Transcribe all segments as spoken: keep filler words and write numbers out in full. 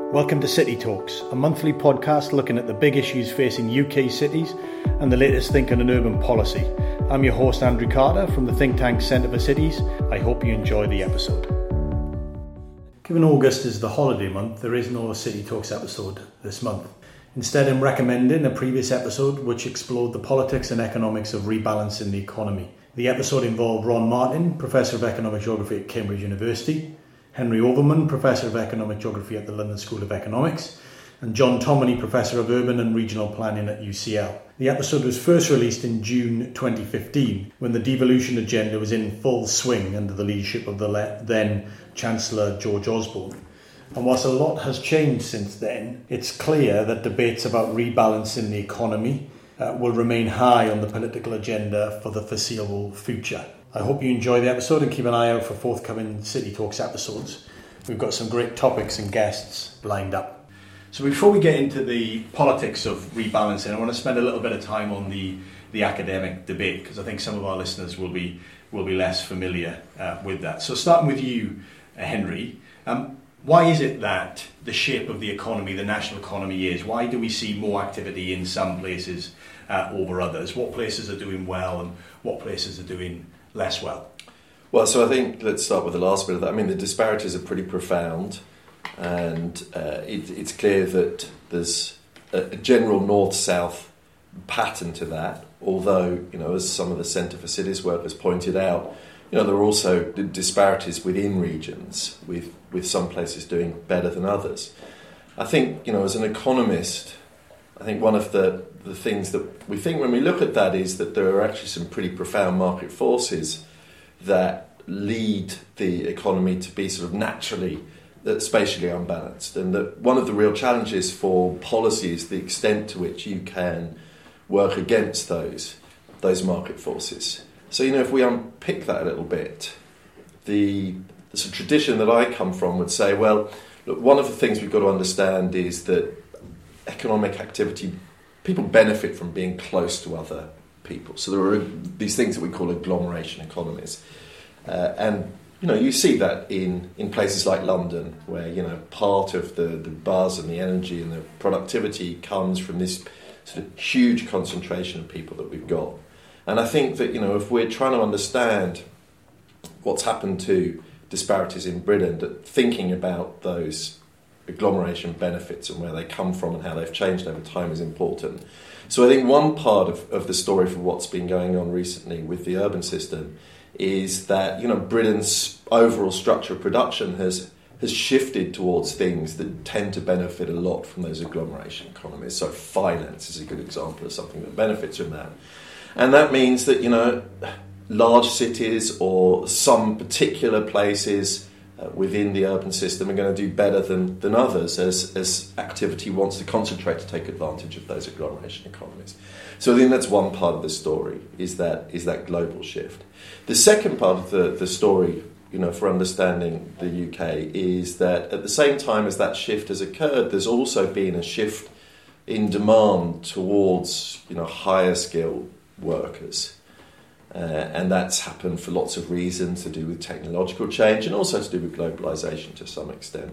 Welcome to City Talks, a monthly podcast looking at the big issues facing U K cities and the latest thinking on urban policy. I'm your host Andrew Carter from the think tank Centre for Cities. I hope you enjoy the episode. Given August is the holiday month, there is no City Talks episode this month. Instead, I'm recommending a previous episode which explored the politics and economics of rebalancing the economy. The episode involved Ron Martin, Professor of Economic Geography at Cambridge University, Henry Overman, Professor of Economic Geography at the London School of Economics, and John Tomany, Professor of Urban and Regional Planning at U C L. The episode was first released in June twenty fifteen, when the devolution agenda was in full swing under the leadership of the then Chancellor George Osborne. And whilst a lot has changed since then, it's clear that debates about rebalancing the economy uh, will remain high on the political agenda for the foreseeable future. I hope you enjoy the episode and keep an eye out for forthcoming City Talks episodes. We've got some great topics and guests lined up. So before we get into the politics of rebalancing, I want to spend a little bit of time on the, the academic debate, because I think some of our listeners will be will be less familiar uh, with that. So starting with you, uh, Henry, um, why is it that the shape of the economy, the national economy is? Why do we see more activity in some places uh, over others? What places are doing well and what places are doing less well? Well, so I think let's start with the last bit of that. I mean, the disparities are pretty profound, and uh, it, it's clear that there's a, a general north-south pattern to that, although, you know, as some of the Centre for Cities work has pointed out, you know, there are also disparities within regions, with, with some places doing better than others. I think, you know, as an economist, I think one of the, the things that we think when we look at that is that there are actually some pretty profound market forces that lead the economy to be sort of naturally, uh, spatially unbalanced. And that one of the real challenges for policy is the extent to which you can work against those, those market forces. So, you know, if we unpick that a little bit, the, the sort of tradition that I come from would say, well, look, one of the things we've got to understand is that economic activity, people benefit from being close to other people. So there are these things that we call agglomeration economies. Uh, and, you know, you see that in, in places like London, where, you know, part of the, the buzz and the energy and the productivity comes from this sort of huge concentration of people that we've got. And I think that, you know, if we're trying to understand what's happened to disparities in Britain, that thinking about those agglomeration benefits and where they come from and how they've changed over time is important. So I think one part of, of the story for what's been going on recently with the urban system is that, you know, Britain's overall structure of production has has shifted towards things that tend to benefit a lot from those agglomeration economies. So finance is a good example of something that benefits from that. And that means that, you know, large cities or some particular places Uh, within the urban system are going to do better than, than others as, as activity wants to concentrate to take advantage of those agglomeration economies. So I think that's one part of the story, is that is that global shift. The second part of the, the story, you know, for understanding the U K is that at the same time as that shift has occurred, there's also been a shift in demand towards, you know, higher skilled workers. Uh, and that's happened for lots of reasons, to do with technological change and also to do with globalisation to some extent.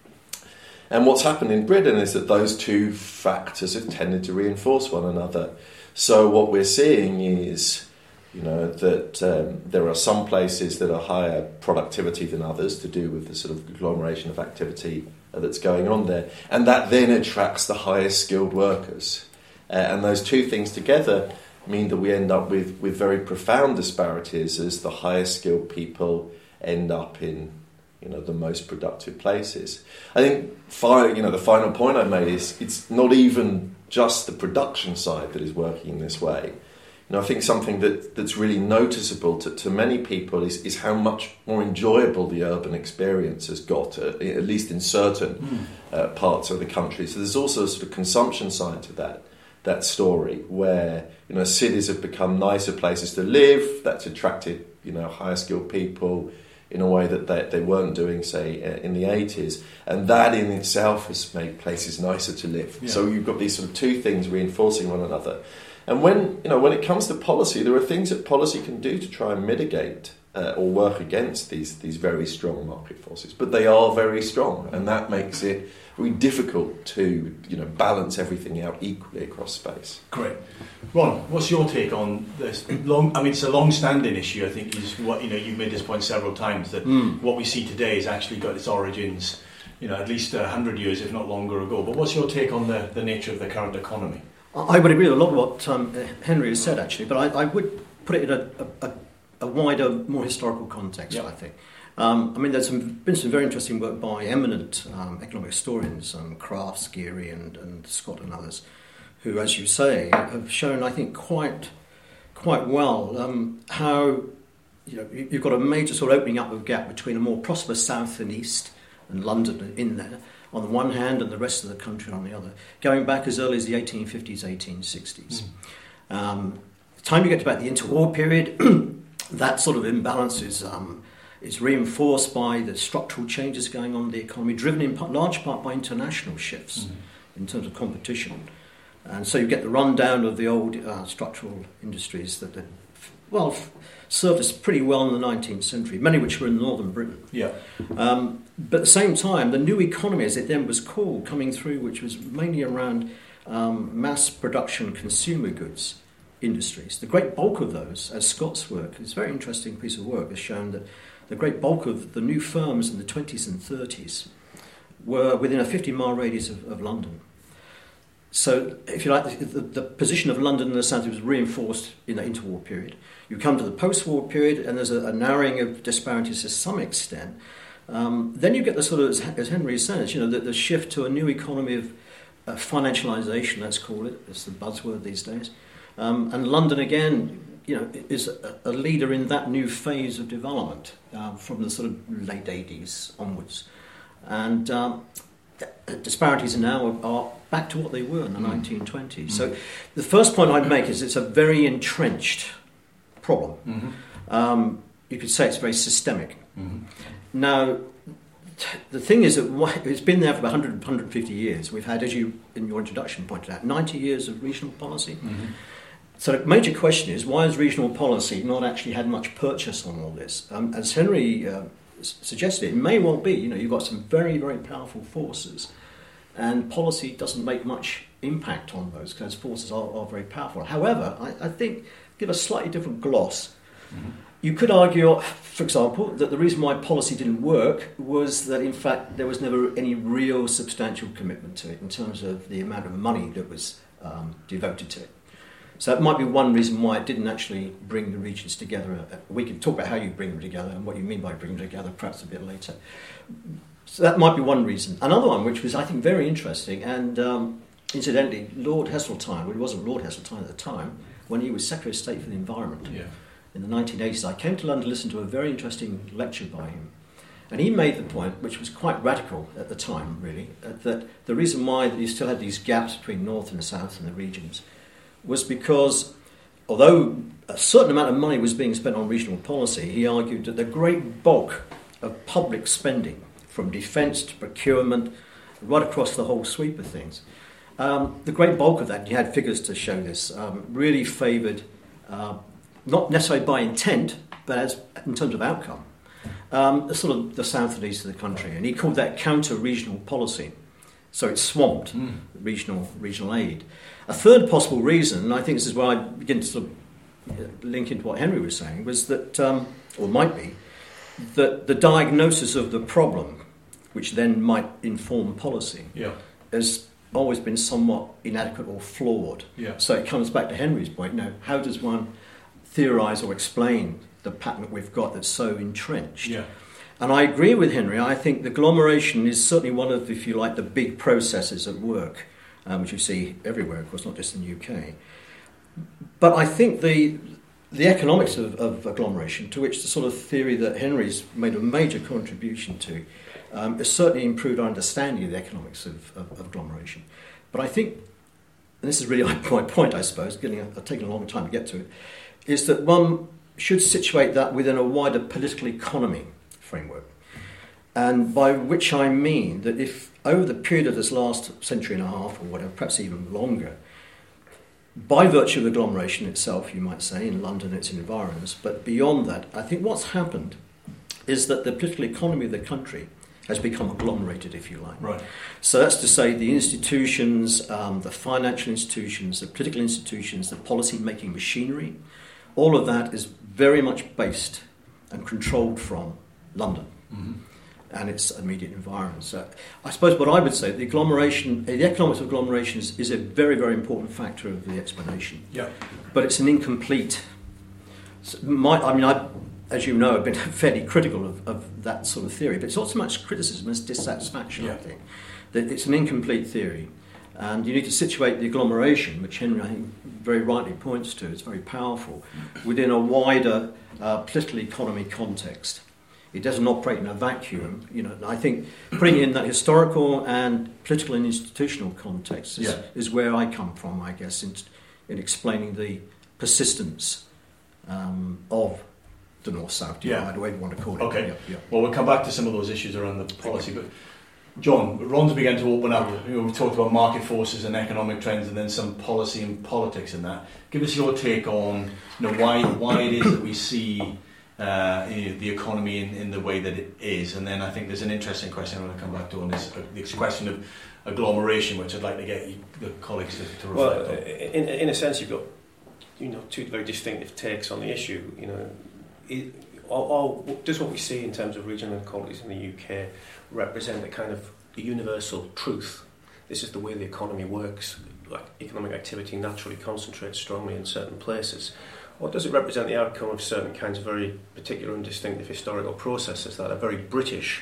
And what's happened in Britain is that those two factors have tended to reinforce one another. So what we're seeing is, you know, that um, there are some places that are higher productivity than others to do with the sort of agglomeration of activity that's going on there. And that then attracts the highest skilled workers. Uh, and those two things together mean that we end up with, with very profound disparities as the highest skilled people end up in, you know, the most productive places. I think, fi- you know, the final point I made is it's not even just the production side that is working in this way. You know, I think something that, that's really noticeable to, to many people is, is how much more enjoyable the urban experience has got, uh, at least in certain mm. uh, parts of the country. So there's also a sort of consumption side to that. that story where, you know, cities have become nicer places to live. That's attracted, you know, higher skilled people in a way that they, they weren't doing, say, in the eighties. And that in itself has made places nicer to live. Yeah. So you've got these sort of two things reinforcing one another. And when, you know, when it comes to policy, there are things that policy can do to try and mitigate uh, or work against these these very strong market forces. But they are very strong, and that makes it really difficult to you know balance everything out equally across space. Great, Ron. What's your take on this? Long, I mean, it's a long-standing issue. I think is what you know. You've made this point several times that mm. what we see today has actually got its origins, you know, at least a hundred years, if not longer ago. But what's your take on the, the nature of the current economy? I would agree with a lot of what um, Henry has said, actually, but I, I would put it in a, a, a wider, more historical context. Yep. I think. Um, I mean, there's some, been some very interesting work by eminent um, economic historians, um, Crafts, Geary, and, and Scott, and others, who, as you say, have shown, I think, quite quite well um, how you know you've got a major sort of opening up of gap between a more prosperous south and east, and London in there on the one hand, and the rest of the country on the other, going back as early as the eighteen fifties, eighteen sixties. Mm. Um, the time you get to about the interwar period, that sort of imbalance is, um, is reinforced by the structural changes going on in the economy, driven in part, large part by international shifts mm. in terms of competition. And so you get the rundown of the old uh, structural industries that, that well, f- served us pretty well in the nineteenth century, many of which were in northern Britain. Yeah. Um, but at the same time, the new economy, as it then was called, coming through, which was mainly around um, mass production consumer goods industries. The great bulk of those, as Scott's work, it's a very interesting piece of work, has shown that the great bulk of the new firms in the twenties and thirties were within a fifty-mile radius of, of London. So, if you like, the, the, the position of London and the south was reinforced in the interwar period. You come to the post-war period, and there's a, a narrowing of disparities to some extent. Um, then you get the sort of, as, as Henry says, you know, the, the shift to a new economy of uh, financialisation, let's call it. It's the buzzword these days. Um, and London, again, you know, is a, a leader in that new phase of development uh, from the sort of late eighties onwards. And um, disparities now are, are back to what they were in the mm. nineteen twenties. Mm. So the first point I'd make is it's a very entrenched problem. Mm-hmm. Um, you could say it's very systemic. Mm-hmm. Now, t- the thing is that it's been there for one hundred, one hundred fifty years. We've had, as you in your introduction pointed out, ninety years of regional policy. Mm-hmm. So the major question is, why has regional policy not actually had much purchase on all this? Um, as Henry uh, s- suggested, it may well be, you know, you've got some very, very powerful forces, and policy doesn't make much impact on those, because forces are, are very powerful. However, I, I think, give a slightly different gloss. Mm-hmm. You could argue, for example, that the reason why policy didn't work was that, in fact, there was never any real substantial commitment to it in terms of the amount of money that was um, devoted to it. So that might be one reason why it didn't actually bring the regions together. We can talk about how you bring them together and what you mean by bring them together perhaps a bit later. So that might be one reason. Another one, which was, I think, very interesting, and um, incidentally, Lord Heseltine, well, he wasn't Lord Heseltine at the time, when he was Secretary of State for the Environment yeah. in the nineteen eighties, I came to London to listen to a very interesting lecture by him. And he made the point, which was quite radical at the time, really, that the reason why you still had these gaps between North and South in the regions was because, although a certain amount of money was being spent on regional policy, he argued that the great bulk of public spending, from defence to procurement, right across the whole sweep of things, um, the great bulk of that, you had figures to show this, um, really favoured, uh, not necessarily by intent, but as in terms of outcome, um, sort of the south and east of the country. And he called that counter-regional policy. So it swamped mm. regional regional aid. A third possible reason, and I think this is where I begin to sort of link into what Henry was saying, was that, um, or might be, that the diagnosis of the problem, which then might inform policy, yeah. has always been somewhat inadequate or flawed. Yeah. So it comes back to Henry's point, you know, how does one theorise or explain the pattern that we've got that's so entrenched? Yeah. And I agree with Henry. I think the agglomeration is certainly one of, if you like, the big processes at work, um, which you see everywhere, of course, not just in the U K. But I think the the economics of, of agglomeration, to which the sort of theory that Henry's made a major contribution to, um, has certainly improved our understanding of the economics of, of, of agglomeration. But I think, and this is really my point, I suppose, getting a, taking a long time to get to it, is that one should situate that within a wider political economy framework. And by which I mean that if over the period of this last century and a half or whatever, perhaps even longer, by virtue of the agglomeration itself, you might say, in London and its environs. But beyond that, I think what's happened is that the political economy of the country has become agglomerated, if you like. Right. So that's to say the institutions, um, the financial institutions, the political institutions, the policy-making machinery, all of that is very much based and controlled from London. Mm-hmm. And its immediate environment. So I suppose what I would say, the agglomeration, the economics of agglomeration is, is a very, very important factor of the explanation. Yeah. But it's an incomplete... My, I mean, I, as you know, have been fairly critical of, of that sort of theory, but it's not so much criticism as dissatisfaction, yeah. I think. That it's an incomplete theory. And you need to situate the agglomeration, which Henry, I think, very rightly points to, it's very powerful, within a wider uh, political economy context. It doesn't operate in a vacuum. You know, I think putting it in that historical and political and institutional context is, yeah. is where I come from, I guess, in, in explaining the persistence um, of the North-South divide, yeah. whatever you want to call it. Okay. Yeah, yeah. Well, we'll come back to some of those issues around the policy, but John, Ron's began to open up. You know, we've talked about market forces and economic trends, and then some policy and politics in that. Give us your take on, you know, why why it is that we see. Uh, the economy in, in the way that it is, and then I think there's an interesting question I want to come back to on this, uh, this question of agglomeration, which I'd like to get you, the colleagues to, to reflect well, on. In, in a sense, you've got you know two very distinctive takes on the issue. You know, it, or, or does what we see in terms of regional inequalities in the U K represent a kind of universal truth? This is the way the economy works. Like economic activity naturally concentrates strongly in certain places. Or does it represent the outcome of certain kinds of very particular and distinctive historical processes that are very British?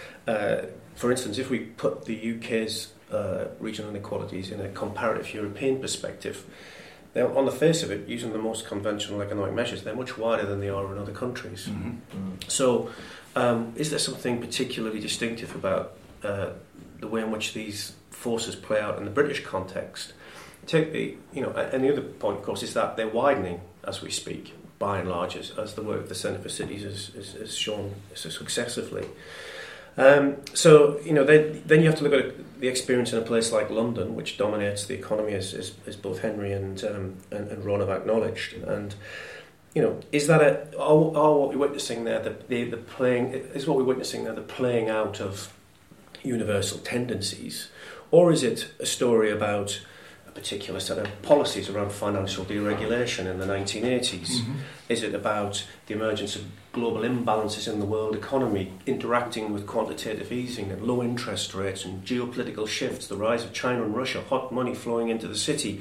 Uh, for instance, if we put the U K's uh, regional inequalities in a comparative European perspective, they're, on the face of it, using the most conventional economic measures, they're much wider than they are in other countries. Mm-hmm. Mm. So, um, is there something particularly distinctive about uh, the way in which these forces play out in the British context? Take the, you know, and the other point, of course, is that they're widening as we speak, by and large, as, as the work of the Centre for Cities has, has, has shown so successively. Um, so, you know, then, then you have to look at the experience in a place like London, which dominates the economy, as, as, as both Henry and, um, and and Ron have acknowledged. And, you know, is that a, are, are what we're witnessing there, the, the, the playing, is what we're witnessing there the playing out of universal tendencies, or is it a story about particular set of policies around financial deregulation in the nineteen eighties? Mm-hmm. Is it about the emergence of global imbalances in the world economy, interacting with quantitative easing and low interest rates and geopolitical shifts, the rise of China and Russia, hot money flowing into the city?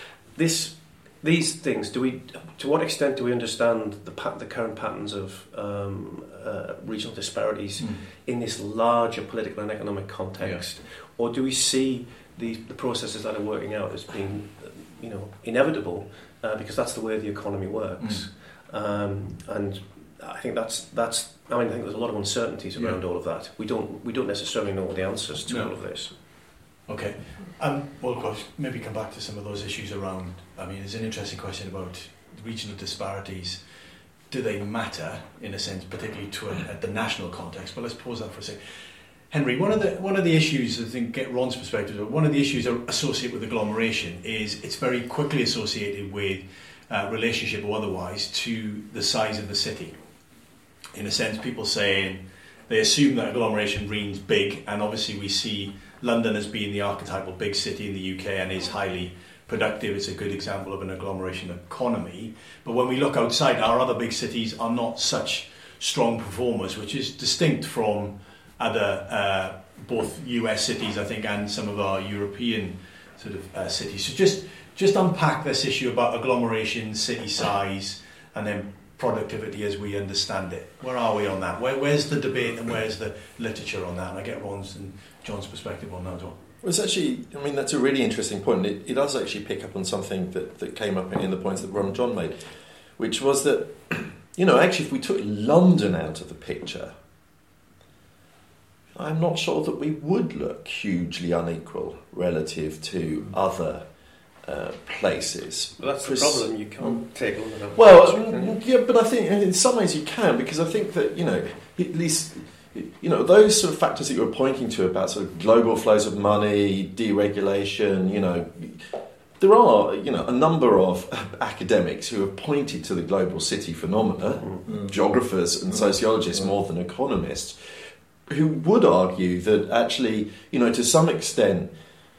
This, these things, do we? To what extent do we understand the pat- the current patterns of um, uh, regional disparities mm. in this larger political and economic context, yeah. or do we see The, the processes that are working out as being, you know, inevitable uh, because that's the way the economy works, mm. um, and I think that's that's. I mean, I think there's a lot of uncertainties around yeah. all of that. We don't we don't necessarily know the answers to no. all of this. Okay, um, well, of course, maybe come back to some of those issues around. I mean, there's an interesting question about regional disparities. Do they matter in a sense, particularly to a, at the national context? But let's pause that for a second. Henry, one of the one of the issues, I think, get Ron's perspective, one of the issues associated with agglomeration is it's very quickly associated with uh, relationship or otherwise to the size of the city. In a sense, people saying they assume that agglomeration means big, and obviously we see London as being the archetypal big city in the U K and is highly productive. It's a good example of an agglomeration economy. But when we look outside, our other big cities are not such strong performers, which is distinct from other uh, both U S cities, I think, and some of our European sort of uh, cities. So just just unpack this issue about agglomeration, city size, and then productivity as we understand it. Where are we on that? Where, where's the debate and where's the literature on that? And I get Ron's and John's perspective on that as well. Well, it's actually, I mean, that's a really interesting point. It, it does actually pick up on something that, that came up in the points that Ron and John made, which was that, you know, actually if we took London out of the picture, I'm not sure that we would look hugely unequal relative to other uh, places. Well, that's the problem. You can't take London out. Well, yeah, but I think in some ways you can, because I think that, you know, at least, you know, those sort of factors that you were pointing to about sort of global flows of money, deregulation, you know, there are, you know, a number of academics who have pointed to the global city phenomena, mm. geographers and sociologists mm. more than economists, who would argue that actually, you know, to some extent,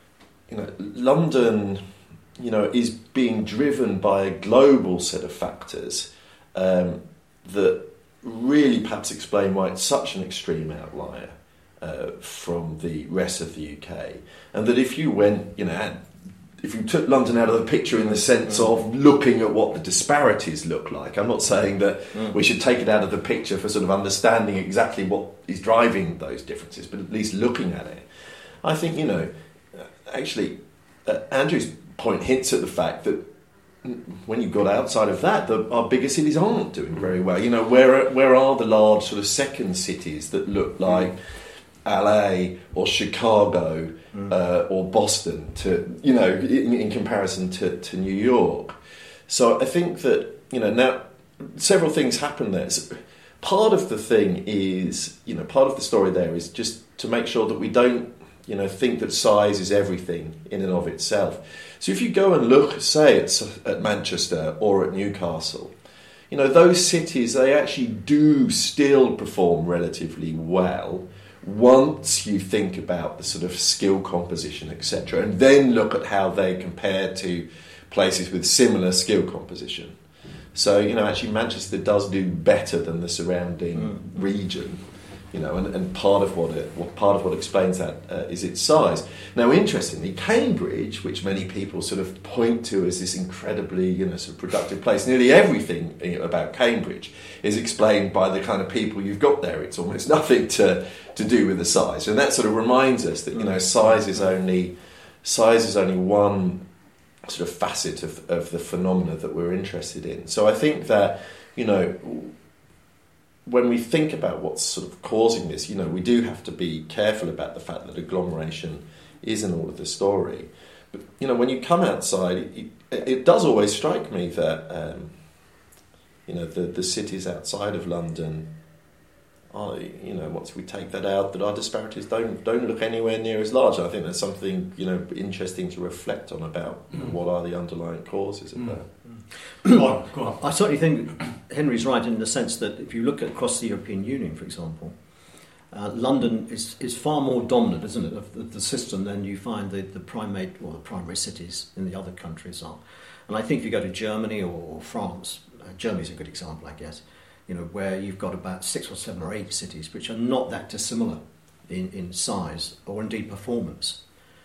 you know, London, you know, is being driven by a global set of factors um, that really perhaps explain why it's such an extreme outlier uh, from the rest of the U K, and that if you went, you know, if you took London out of the picture in the sense of looking at what the disparities look like, I'm not saying that mm. we should take it out of the picture for sort of understanding exactly what is driving those differences, but at least looking at it. I think, you know, actually, uh, Andrew's point hints at the fact that when you got outside of that, the, our bigger cities aren't doing very well. You know, where where are the large sort of second cities that look like L A or Chicago mm. uh, or Boston, to you know, in, in comparison to, to New York? So I think that, you know, now several things happen there. So part of the thing is, you know, part of the story there is just to make sure that we don't, you know, think that size is everything in and of itself. So if you go and look, say, at, at Manchester or at Newcastle, you know, those cities, they actually do still perform relatively well once you think about the sort of skill composition, et cetera, and then look at how they compare to places with similar skill composition. So, you know, actually Manchester does do better than the surrounding mm. region. You know, and, and part of what it, well, part of what explains that uh, is its size. Now, interestingly, Cambridge, which many people sort of point to as this incredibly, you know, sort of productive place, nearly everything about Cambridge is explained by the kind of people you've got there. It's almost nothing to to do with the size, and that sort of reminds us that, you know, size is only size is only one sort of facet of of the phenomena that we're interested in. So I think that, you know, when we think about what's sort of causing this, you know, we do have to be careful about the fact that agglomeration isn't all of the story. But, you know, when you come outside, it, it, it does always strike me that, um, you know, the, the cities outside of London are, you know, once we take that out, that our disparities don't don't look anywhere near as large. I think there's something, you know, interesting to reflect on about, you know, what are the underlying causes of mm. that. Go on, go on. I certainly think Henry's right in the sense that if you look at across the European Union, for example, uh, London is, is far more dominant, isn't it, of the, the system than you find the, the primate or the primary cities in the other countries are. And I think if you go to Germany or, or France, uh, Germany's a good example, I guess, you know, where you've got about six or seven or eight cities which are not that dissimilar in, in size or indeed performance.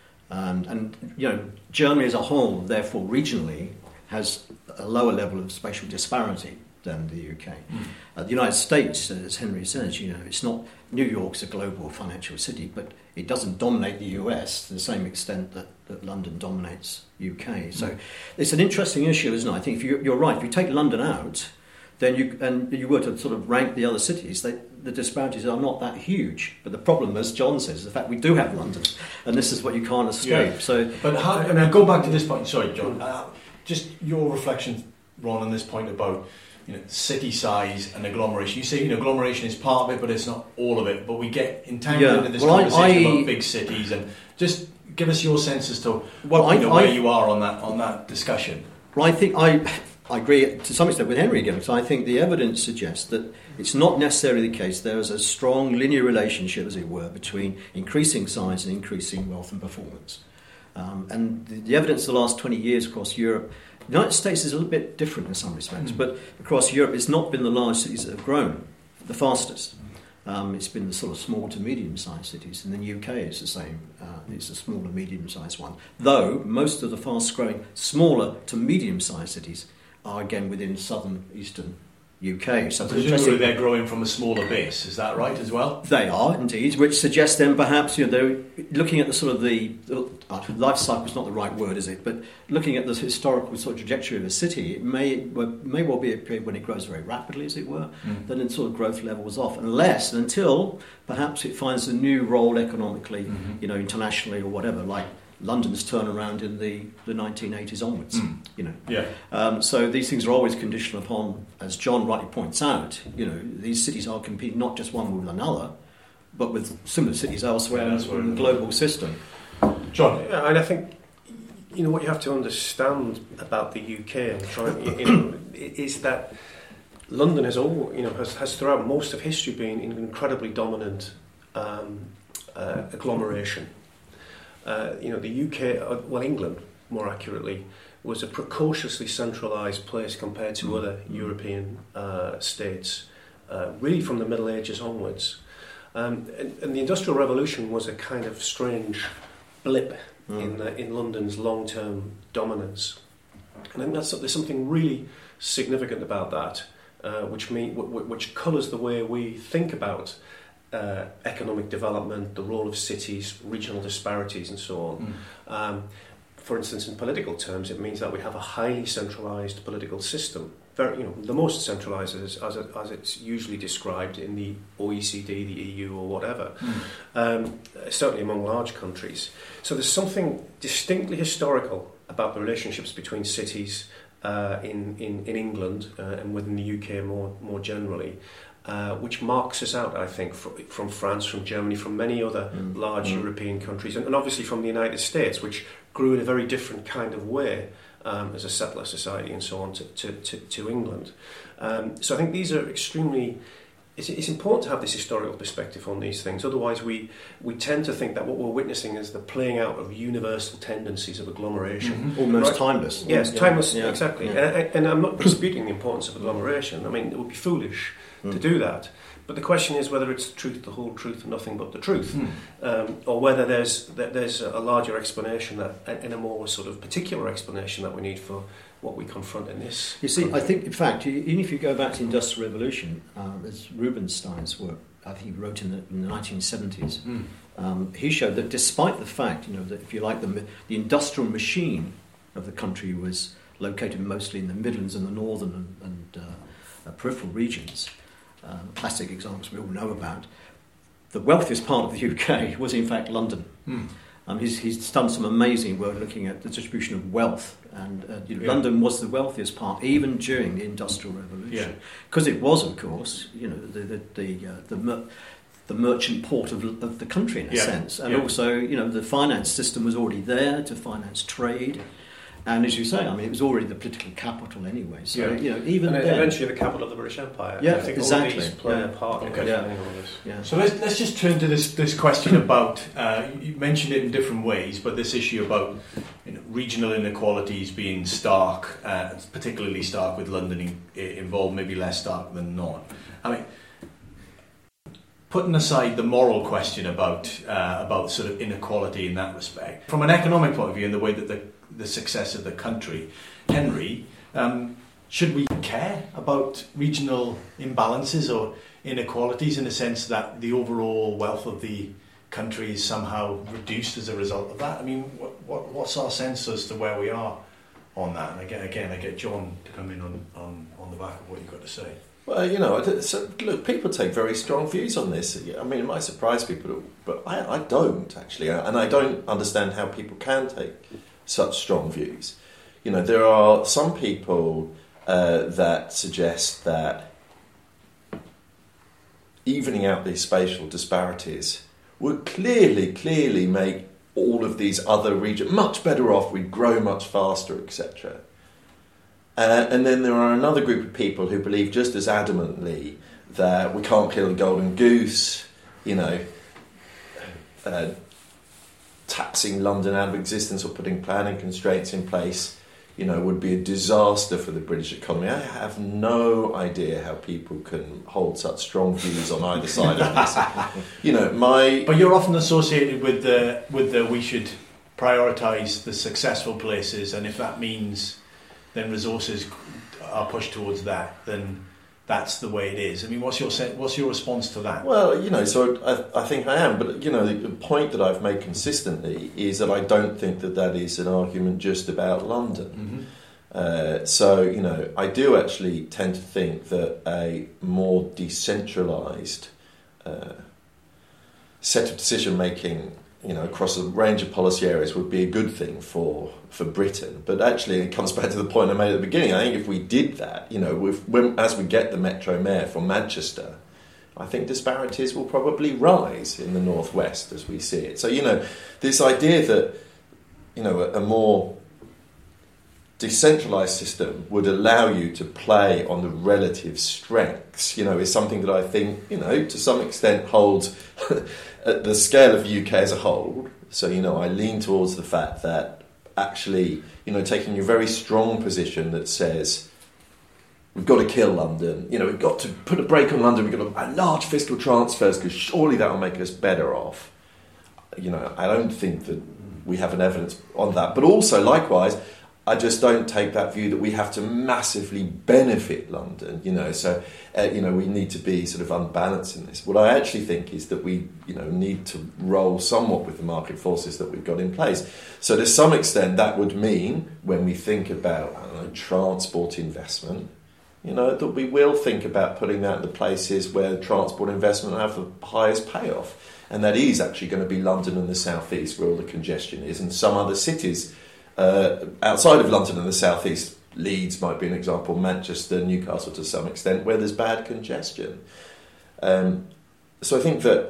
Um, and, you know, Germany as a whole, therefore, regionally, has a lower level of spatial disparity than the U K. Mm. Uh, the United States, as Henry says, you know, it's not, New York's a global financial city, but it doesn't dominate the U S to the same extent that, that London dominates U K. So mm. it's an interesting issue, isn't it? I think if you, you're right, if you take London out, then you and you were to sort of rank the other cities, they, the disparities are not that huge. But the problem, as John says, is the fact we do have London, and this is what you can't escape. Yeah. So, but how, and I go back to this point. Sorry, John. Uh, just your reflections, Ron, on this point about, you know, city size and agglomeration. You say, you know, agglomeration is part of it, but it's not all of it. But we get entangled yeah. into this well, conversation I, I, about big cities, and just give us your sense as to well, you I, know, I, where you are on that on that discussion. Well, I think I. I agree to some extent with Henry again, because I think the evidence suggests that it's not necessarily the case. There is a strong linear relationship, as it were, between increasing size and increasing wealth and performance. Um, and the, the evidence of the last twenty years across Europe, the United States is a little bit different in some respects, mm. but across Europe it's not been the large cities that have grown the fastest. Um, it's been the sort of small to medium-sized cities. And in the U K it's the same. Uh, it's the small to medium-sized one. Though most of the fast-growing smaller to medium-sized cities are again within southern eastern U K. So presumably they're growing from a smaller base. Is that right as well? They are indeed, which suggests then perhaps, you know, they're looking at the sort of the, the uh, life cycle is not the right word, is it? But looking at the historical sort of trajectory of a city, it may may well be a period when it grows very rapidly, as it were. Mm. Then its sort of growth level is off, unless and until perhaps it finds a new role economically, mm-hmm. you know, internationally or whatever, like London's turnaround in the, the nineteen eighties onwards, mm. you know. Yeah. Um, so these things are always conditional upon, as John rightly points out, you know, these cities are competing not just one with another, but with similar cities elsewhere yeah, in the global system. John? Yeah, and I think you know, what you have to understand about the U K and trying, you know, is that London has all, you know, has, has throughout most of history been an incredibly dominant um, uh, agglomeration. Uh, you know, the U K, uh, well, England, more accurately, was a precociously centralised place compared to other European uh, states, uh, really from the Middle Ages onwards. Um, and, and the Industrial Revolution was a kind of strange blip mm. in uh, in London's long-term dominance. And I think that's, there's something really significant about that, uh, which mean, w- which colours the way we think about uh, economic development, the role of cities, regional disparities, and so on. Mm. Um, for instance, in political terms, it means that we have a highly centralised political system. Very, you know, the most centralised as, as, it, as it's usually described in the O E C D, the E U, or whatever, mm. um, certainly among large countries. So there's something distinctly historical about the relationships between cities uh, in, in, in England uh, and within the U K more, more generally, uh, which marks us out, I think, from, from France, from Germany, from many other mm. large mm. European countries, and, and obviously from the United States, which grew in a very different kind of way. Um, as a settler society and so on to, to, to, to England. Um, so I think these are extremely... It's, it's important to have this historical perspective on these things. Otherwise we, we tend to think that what we're witnessing is the playing out of universal tendencies of agglomeration. Mm-hmm. Almost right? timeless. Yes, yeah. timeless, yeah. exactly. Yeah. And, and I'm not disputing the importance of agglomeration. I mean, it would be foolish mm. to do that. But the question is whether it's the truth, the whole truth, and nothing but the truth, mm. um, or whether there's that there's a larger explanation that, and a more sort of particular explanation that we need for what we confront in this. You see, country. I think, in fact, even if you go back to the Industrial Revolution, um, as Rubinstein's work, I think he wrote in the, in the nineteen seventies, mm. um, he showed that despite the fact, you know, that if you like, the the industrial machine of the country was located mostly in the Midlands and the northern and, and uh, uh, peripheral regions. Um, classic examples we all know about. The wealthiest part of the U K was in fact London. Mm. Um, he's, he's done some amazing work looking at the distribution of wealth, and uh, you know, yeah. London was the wealthiest part even during the Industrial Revolution, because yeah. it was, of course, you know, the the the, uh, the, mer- the merchant port of, of the country in a yeah. sense, and yeah. also, you know, the finance system was already there to finance trade. And as you say, I mean, it was already the political capital anyway. So, yeah. you know, even and then, eventually the capital of the British Empire. Yeah, I think exactly. all of these play yeah. a part in okay. explaining yeah. all this. Yeah. So let's let's just turn to this this question about uh, you mentioned it in different ways, but this issue about, you know, regional inequalities being stark, uh, particularly stark with London in, involved, maybe less stark than not. I mean, putting aside the moral question about uh, about sort of inequality in that respect, from an economic point of view and the way that the the success of the country, Henry, um, should we care about regional imbalances or inequalities in the sense that the overall wealth of the country is somehow reduced as a result of that? I mean, what, what what's our sense as to where we are on that? And again, again I get John to come in on, on, on the back of what you've got to say. Well, you know, so, look, people take very strong views on this. I mean, it might surprise people, but I, I don't, actually. And I don't understand how people can take such strong views. You know, there are some people uh, that suggest that evening out these spatial disparities would clearly, clearly make all of these other regions much better off, we'd grow much faster, et cetera. Uh, and then there are another group of people who believe just as adamantly that we can't kill the golden goose, you know, uh, taxing London out of existence or putting planning constraints in place, you know, would be a disaster for the British economy. I have no idea how people can hold such strong views on either side of this. You know, my... But you're often associated with the with the we should prioritise the successful places, and if that means then resources are pushed towards that, then that's the way it is. I mean, what's your what's your response to that? Well, you know, so I, I think I am, but, you know, the, the point that I've made consistently is that I don't think that that is an argument just about London. Mm-hmm. Uh, so, you know, I do actually tend to think that a more decentralised uh, set of decision-making, you know, across a range of policy areas would be a good thing for for Britain. But actually, it comes back to the point I made at the beginning. I think if we did that, you know, if, when, as we get the Metro Mayor from Manchester, I think disparities will probably rise in the North West as we see it. So, you know, this idea that, you know, a, a more decentralised system would allow you to play on the relative strengths, you know, is something that I think, you know, to some extent holds at the scale of the U K as a whole. So, you know, I lean towards the fact that actually, you know, taking a very strong position that says we've got to kill London, you know, we've got to put a brake on London, we've got to large fiscal transfers because surely that will make us better off. You know, I don't think that we have an evidence on that. But also, likewise, I just don't take that view that we have to massively benefit London, you know, so, uh, you know, we need to be sort of unbalanced in this. What I actually think is that we, you know, need to roll somewhat with the market forces that we've got in place. So to some extent, that would mean when we think about, I don't know, transport investment, you know, that we will think about putting that in the places where transport investment have the highest payoff. And that is actually going to be London and the South East, where all the congestion is, and some other cities Uh, outside of London and the South East. Leeds might be an example, Manchester, Newcastle to some extent, where there's bad congestion. Um, so I think that,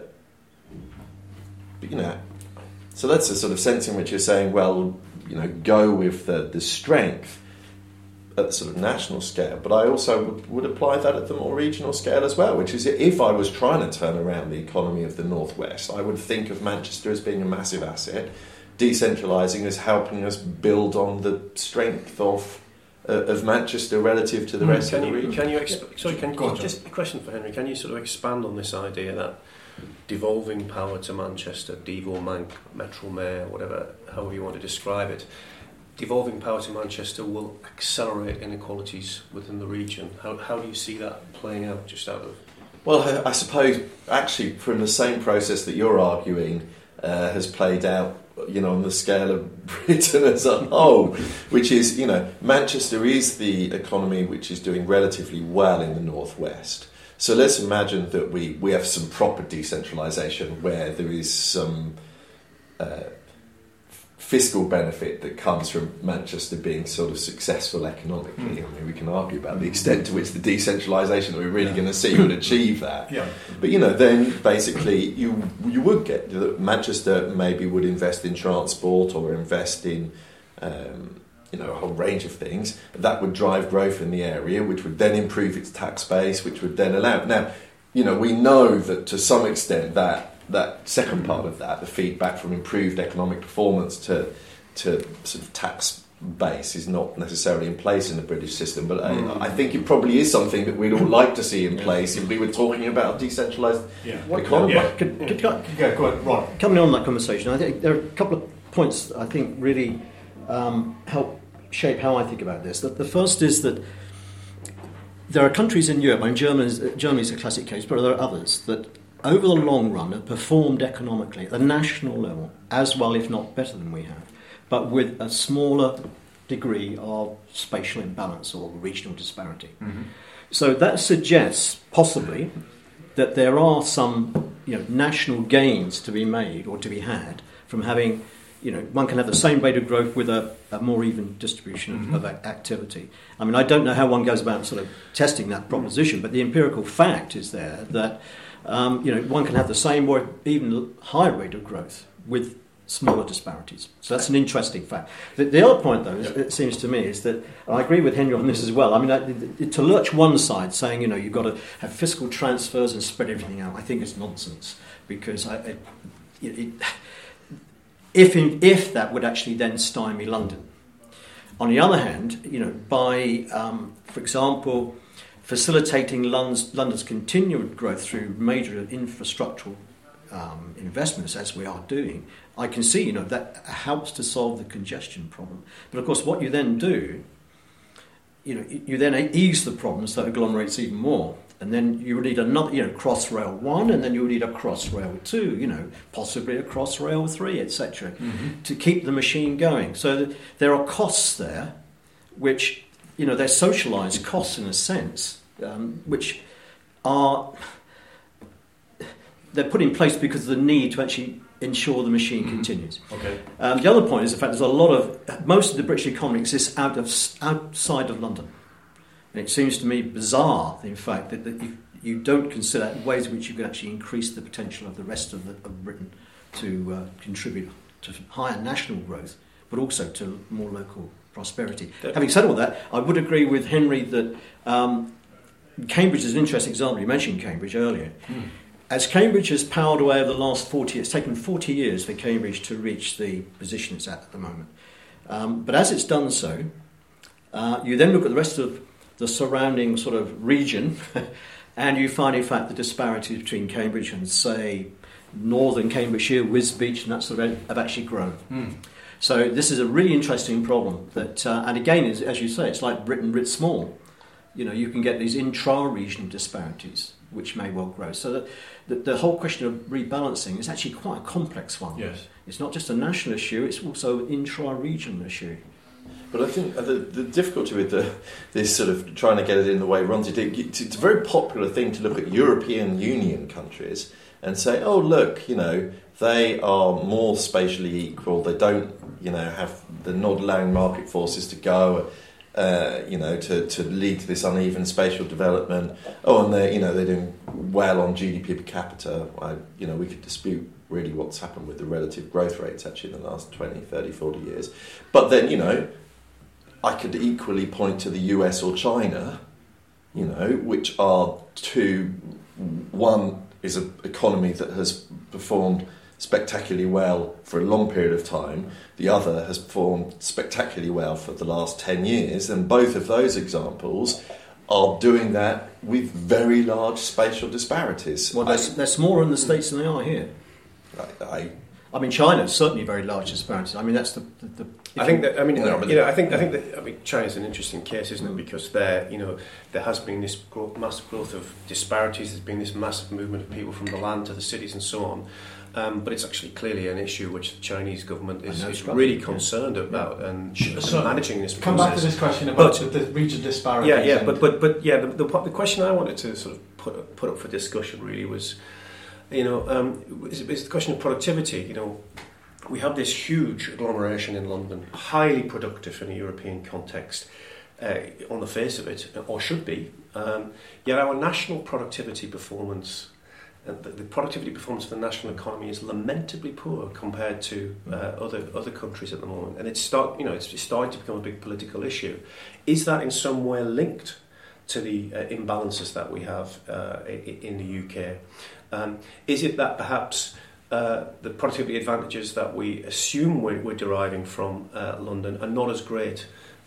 you know, so that's a sort of sense in which you're saying, well, you know, go with the, the strength at the sort of national scale, but I also would, would apply that at the more regional scale as well, which is if I was trying to turn around the economy of the Northwest, I would think of Manchester as being a massive asset, decentralising as helping us build on the strength of uh, of Manchester relative to the rest can of the you, region. Can you exp- sorry, can Go you, on, just a question for Henry? Can you sort of expand on this idea that devolving power to Manchester, Devo, Man- Metro Mayor, whatever, however you want to describe it, devolving power to Manchester will accelerate inequalities within the region? How how do you see that playing out? Just out of Well, I, I suppose actually from the same process that you're arguing uh, has played out, you know, on the scale of Britain as a whole, which is, you know, Manchester is the economy which is doing relatively well in the Northwest. So let's imagine that we, we have some proper decentralisation where there is some uh, fiscal benefit that comes from Manchester being sort of successful economically. Mm. I mean, we can argue about the extent to which the decentralisation that we're really yeah. going to see would achieve that. Yeah. But, you know, then basically you you would get that Manchester maybe would invest in transport or invest in, um, you know, a whole range of things. That would drive growth in the area, which would then improve its tax base, which would then allow... Now, you know, we know that to some extent that that second part of that, the feedback from improved economic performance to to sort of tax base, is not necessarily in place in the British system. But I, mm. I think it probably is something that we'd all like to see in place if we were talking about a decentralised yeah. economy. Yeah. Could, could, could, yeah, go ahead, Ron. Coming on that conversation, I think there are a couple of points that I think really um, help shape how I think about this. The, the first is that there are countries in Europe, and Germany's, Germany's a classic case, but there are others, that over the long run have performed economically at the national level as well, if not better than we have, but with a smaller degree of spatial imbalance or regional disparity. Mm-hmm. So that suggests possibly that there are some, you know, national gains to be made or to be had from having, you know, one can have the same rate of growth with a, a more even distribution mm-hmm. of, of activity. I mean, I don't know how one goes about sort of testing that proposition, but the empirical fact is there that Um, you know, one can have the same or even higher rate of growth with smaller disparities. So that's an interesting fact. The, the other point, though, is, yeah. it seems to me, is that, and I agree with Henry on this as well, I mean, I, to lurch one side saying, you know, you've got to have fiscal transfers and spread everything out, I think it's nonsense. Because I, it, it, if, in, if that would actually then stymie London. On the other hand, you know, by, um, for example, facilitating London's, London's continued growth through major infrastructural um, investments, as we are doing, I can see, you know, that helps to solve the congestion problem. But of course, what you then do, you know, you then ease the problems that agglomerates even more, and then you would need another, you know, Crossrail one, and then you would need a Crossrail two, you know, possibly a Crossrail three, et cetera, mm-hmm. to keep the machine going. So th- there are costs there, which, you know, they're socialised costs in a sense, um, which are they're put in place because of the need to actually ensure the machine mm-hmm. continues. Okay. Um, the other point is the fact there's a lot of most of the British economy exists out of outside of London, and it seems to me bizarre, in fact, that, that you, you don't consider ways in which you can actually increase the potential of the rest of, the, of Britain to uh, contribute to higher national growth but also to more local prosperity. Definitely. Having said all that, I would agree with Henry that um, Cambridge is an interesting example. You mentioned Cambridge earlier. Mm. As Cambridge has powered away over the last forty years, it's taken forty years for Cambridge to reach the position it's at at the moment. Um, but as it's done so, uh, you then look at the rest of the surrounding sort of region, and you find, in fact, the disparities between Cambridge and, say, northern Cambridgeshire, Wisbech, and that sort of area have actually grown. Mm. So this is a really interesting problem. That, uh, and again, as, as you say, it's like Britain writ small. You know, you can get these intra-regional disparities, which may well grow. So that the, the whole question of rebalancing is actually quite a complex one. Yes. It's not just a national issue, it's also an intra-regional issue. But I think the, the difficulty with the, this sort of trying to get it in the way Ron did, it's a very popular thing to look at European Union countries and say, oh, look, you know, they are more spatially equal, they don't, you know, have, they're not allowing market forces to go, uh, you know, to, to lead to this uneven spatial development. Oh, and they're, you know, they're doing well on G D P per capita. I, you know, we could dispute really what's happened with the relative growth rates actually in the last twenty, thirty, forty years. But then, you know, I could equally point to the U S or China, you know, which are two, one is an economy that has performed spectacularly well for a long period of time, the other has performed spectacularly well for the last ten years, and both of those examples are doing that with very large spatial disparities. Well, they're, they're smaller in the States than they are here. I... I I mean, China's certainly very large disparities. I mean, that's the. the, the I think that. I mean, no, you know, I think I think that. I mean, China's an interesting case, isn't it? Because there, you know, there has been this growth, massive growth of disparities. There's been this massive movement of people from the land to the cities and so on. Um, but it's actually clearly an issue which the Chinese government is, is really concerned yeah. about yeah. and, so and managing this. Come process. back to this question about but, the, the region disparities. Yeah, yeah, but but but yeah, the, the the question I wanted to sort of put put up for discussion really was, you know, um, is, is the question of productivity. You know. We have this huge agglomeration in London, highly productive in a European context, uh, on the face of it, or should be. Um, yet our national productivity performance, uh, the, the productivity performance of the national economy is lamentably poor compared to uh, other other countries at the moment. And it's start, you know, it's, it's starting to become a big political issue. Is that in some way linked to the uh, imbalances that we have uh, in the U K? Um, is it that perhaps Uh, the productivity advantages that we assume we're, we're deriving from uh, London are not as great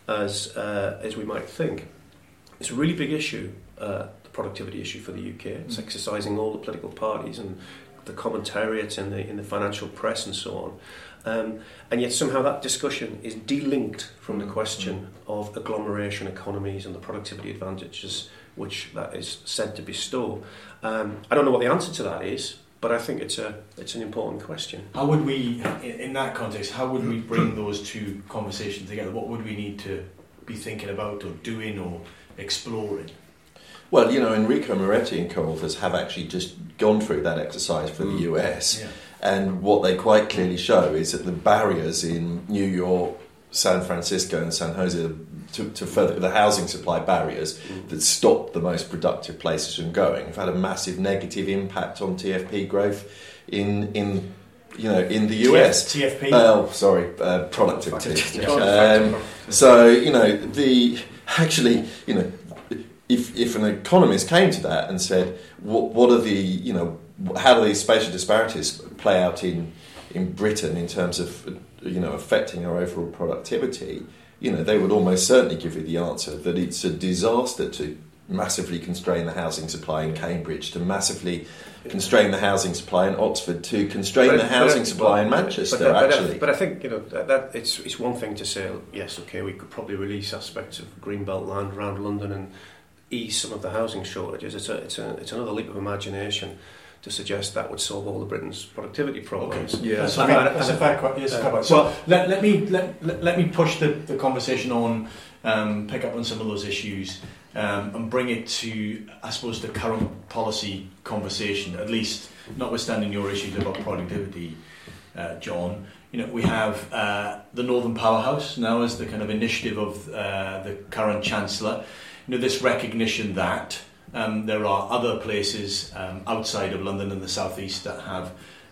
as uh, as we might think? It's a really big issue, uh, the productivity issue for the U K. It's mm. exercising all the political parties and the commentariat in the in the financial press and so on. Um, and yet somehow that discussion is delinked from the question mm. of agglomeration economies and the productivity advantages which that is said to bestow. Um, I don't know what the answer to that is. But I think it's a it's an important question. How would we, in, in that context, how would we bring those two conversations together? What would we need to be thinking about or doing or exploring? Well, you know, Enrico Moretti and co-authors have actually just gone through that exercise for the U S. Yeah. And what they quite clearly show is that the barriers in New York, San Francisco and San Jose to, to further the housing supply barriers that stop the most productive places from going have had a massive negative impact on T F P growth in in you know in the U S. T F P. Oh, sorry, uh, productivity. Um, so you know the actually you know if if an economist came to that and said what what are the you know how do these spatial disparities play out in in Britain in terms of you know affecting our overall productivity. You know, they would almost certainly give you the answer that it's a disaster to massively constrain the housing supply in Cambridge, to massively constrain the housing supply in Oxford, to constrain but, the housing but, supply well, in Manchester, but, but, actually. But I think, you know, that, that it's it's one thing to say, yes, okay, we could probably release aspects of Greenbelt land around London and ease some of the housing shortages. It's a, it's a, it's another leap of imagination to suggest that would solve all of Britain's productivity problems. Okay. Yeah, that's, I mean, a, that's a fair question. Yes, uh, so well, let, let me let, let, let me push the, the conversation on, um, pick up on some of those issues, um, and bring it to, I suppose, the current policy conversation. At least, notwithstanding your issues about productivity, uh, John. You know, we have uh, the Northern Powerhouse now as the kind of initiative of uh, the current Chancellor. You know, this recognition that Um, there are other places um, outside of London and the southeast that have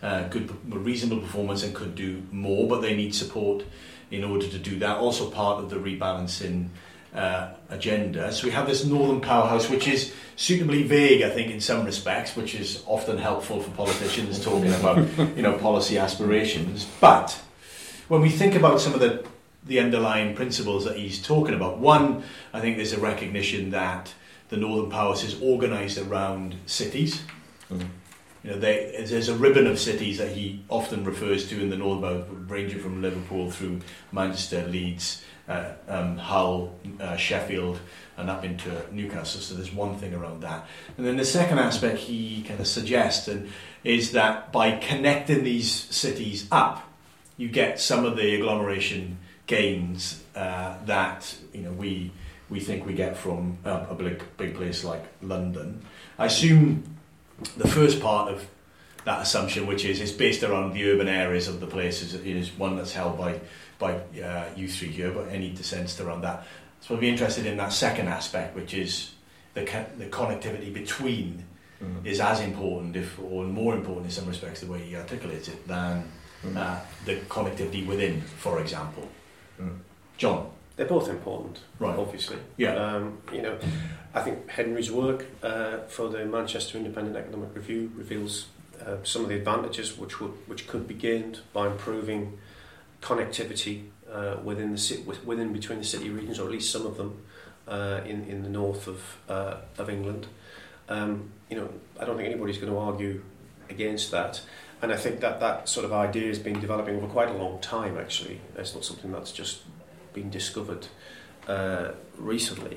uh, good, reasonable performance and could do more, but they need support in order to do that. Also part of the rebalancing uh, agenda. So we have this northern powerhouse, which is suitably vague, I think, in some respects, which is often helpful for politicians talking about, you know, policy aspirations. But when we think about some of the the underlying principles that he's talking about, one, I think there's a recognition that the northern powerhouse is organised around cities. Mm-hmm. You know, they, there's a ribbon of cities that he often refers to in the northern powerhouse, ranging from Liverpool through Manchester, Leeds, uh, um, Hull, uh, Sheffield, and up into Newcastle. So there's one thing around that. And then the second aspect he kind of suggests and is that by connecting these cities up, you get some of the agglomeration gains uh, that you know we we think we get from uh, a big big place like London. I assume the first part of that assumption, which is it's based around the urban areas of the places, is one that's held by by uh, you three here. But any dissents around that? So I'd be interested in that second aspect, which is the the connectivity between mm. is as important, if or more important in some respects, the way he articulates it, than mm. uh, the connectivity within, for example. Mm. John? They're both important, right? Obviously. Yeah. Um, you know, I think Henry's work uh, for the Manchester Independent Economic Review reveals uh, some of the advantages which would, which could be gained by improving connectivity uh, within the city, within between the city regions, or at least some of them, uh, in in the north of uh, of England. Um, you know, I don't think anybody's going to argue against that. And I think that that sort of idea has been developing over quite a long time, actually. It's not something that's just been discovered uh, recently.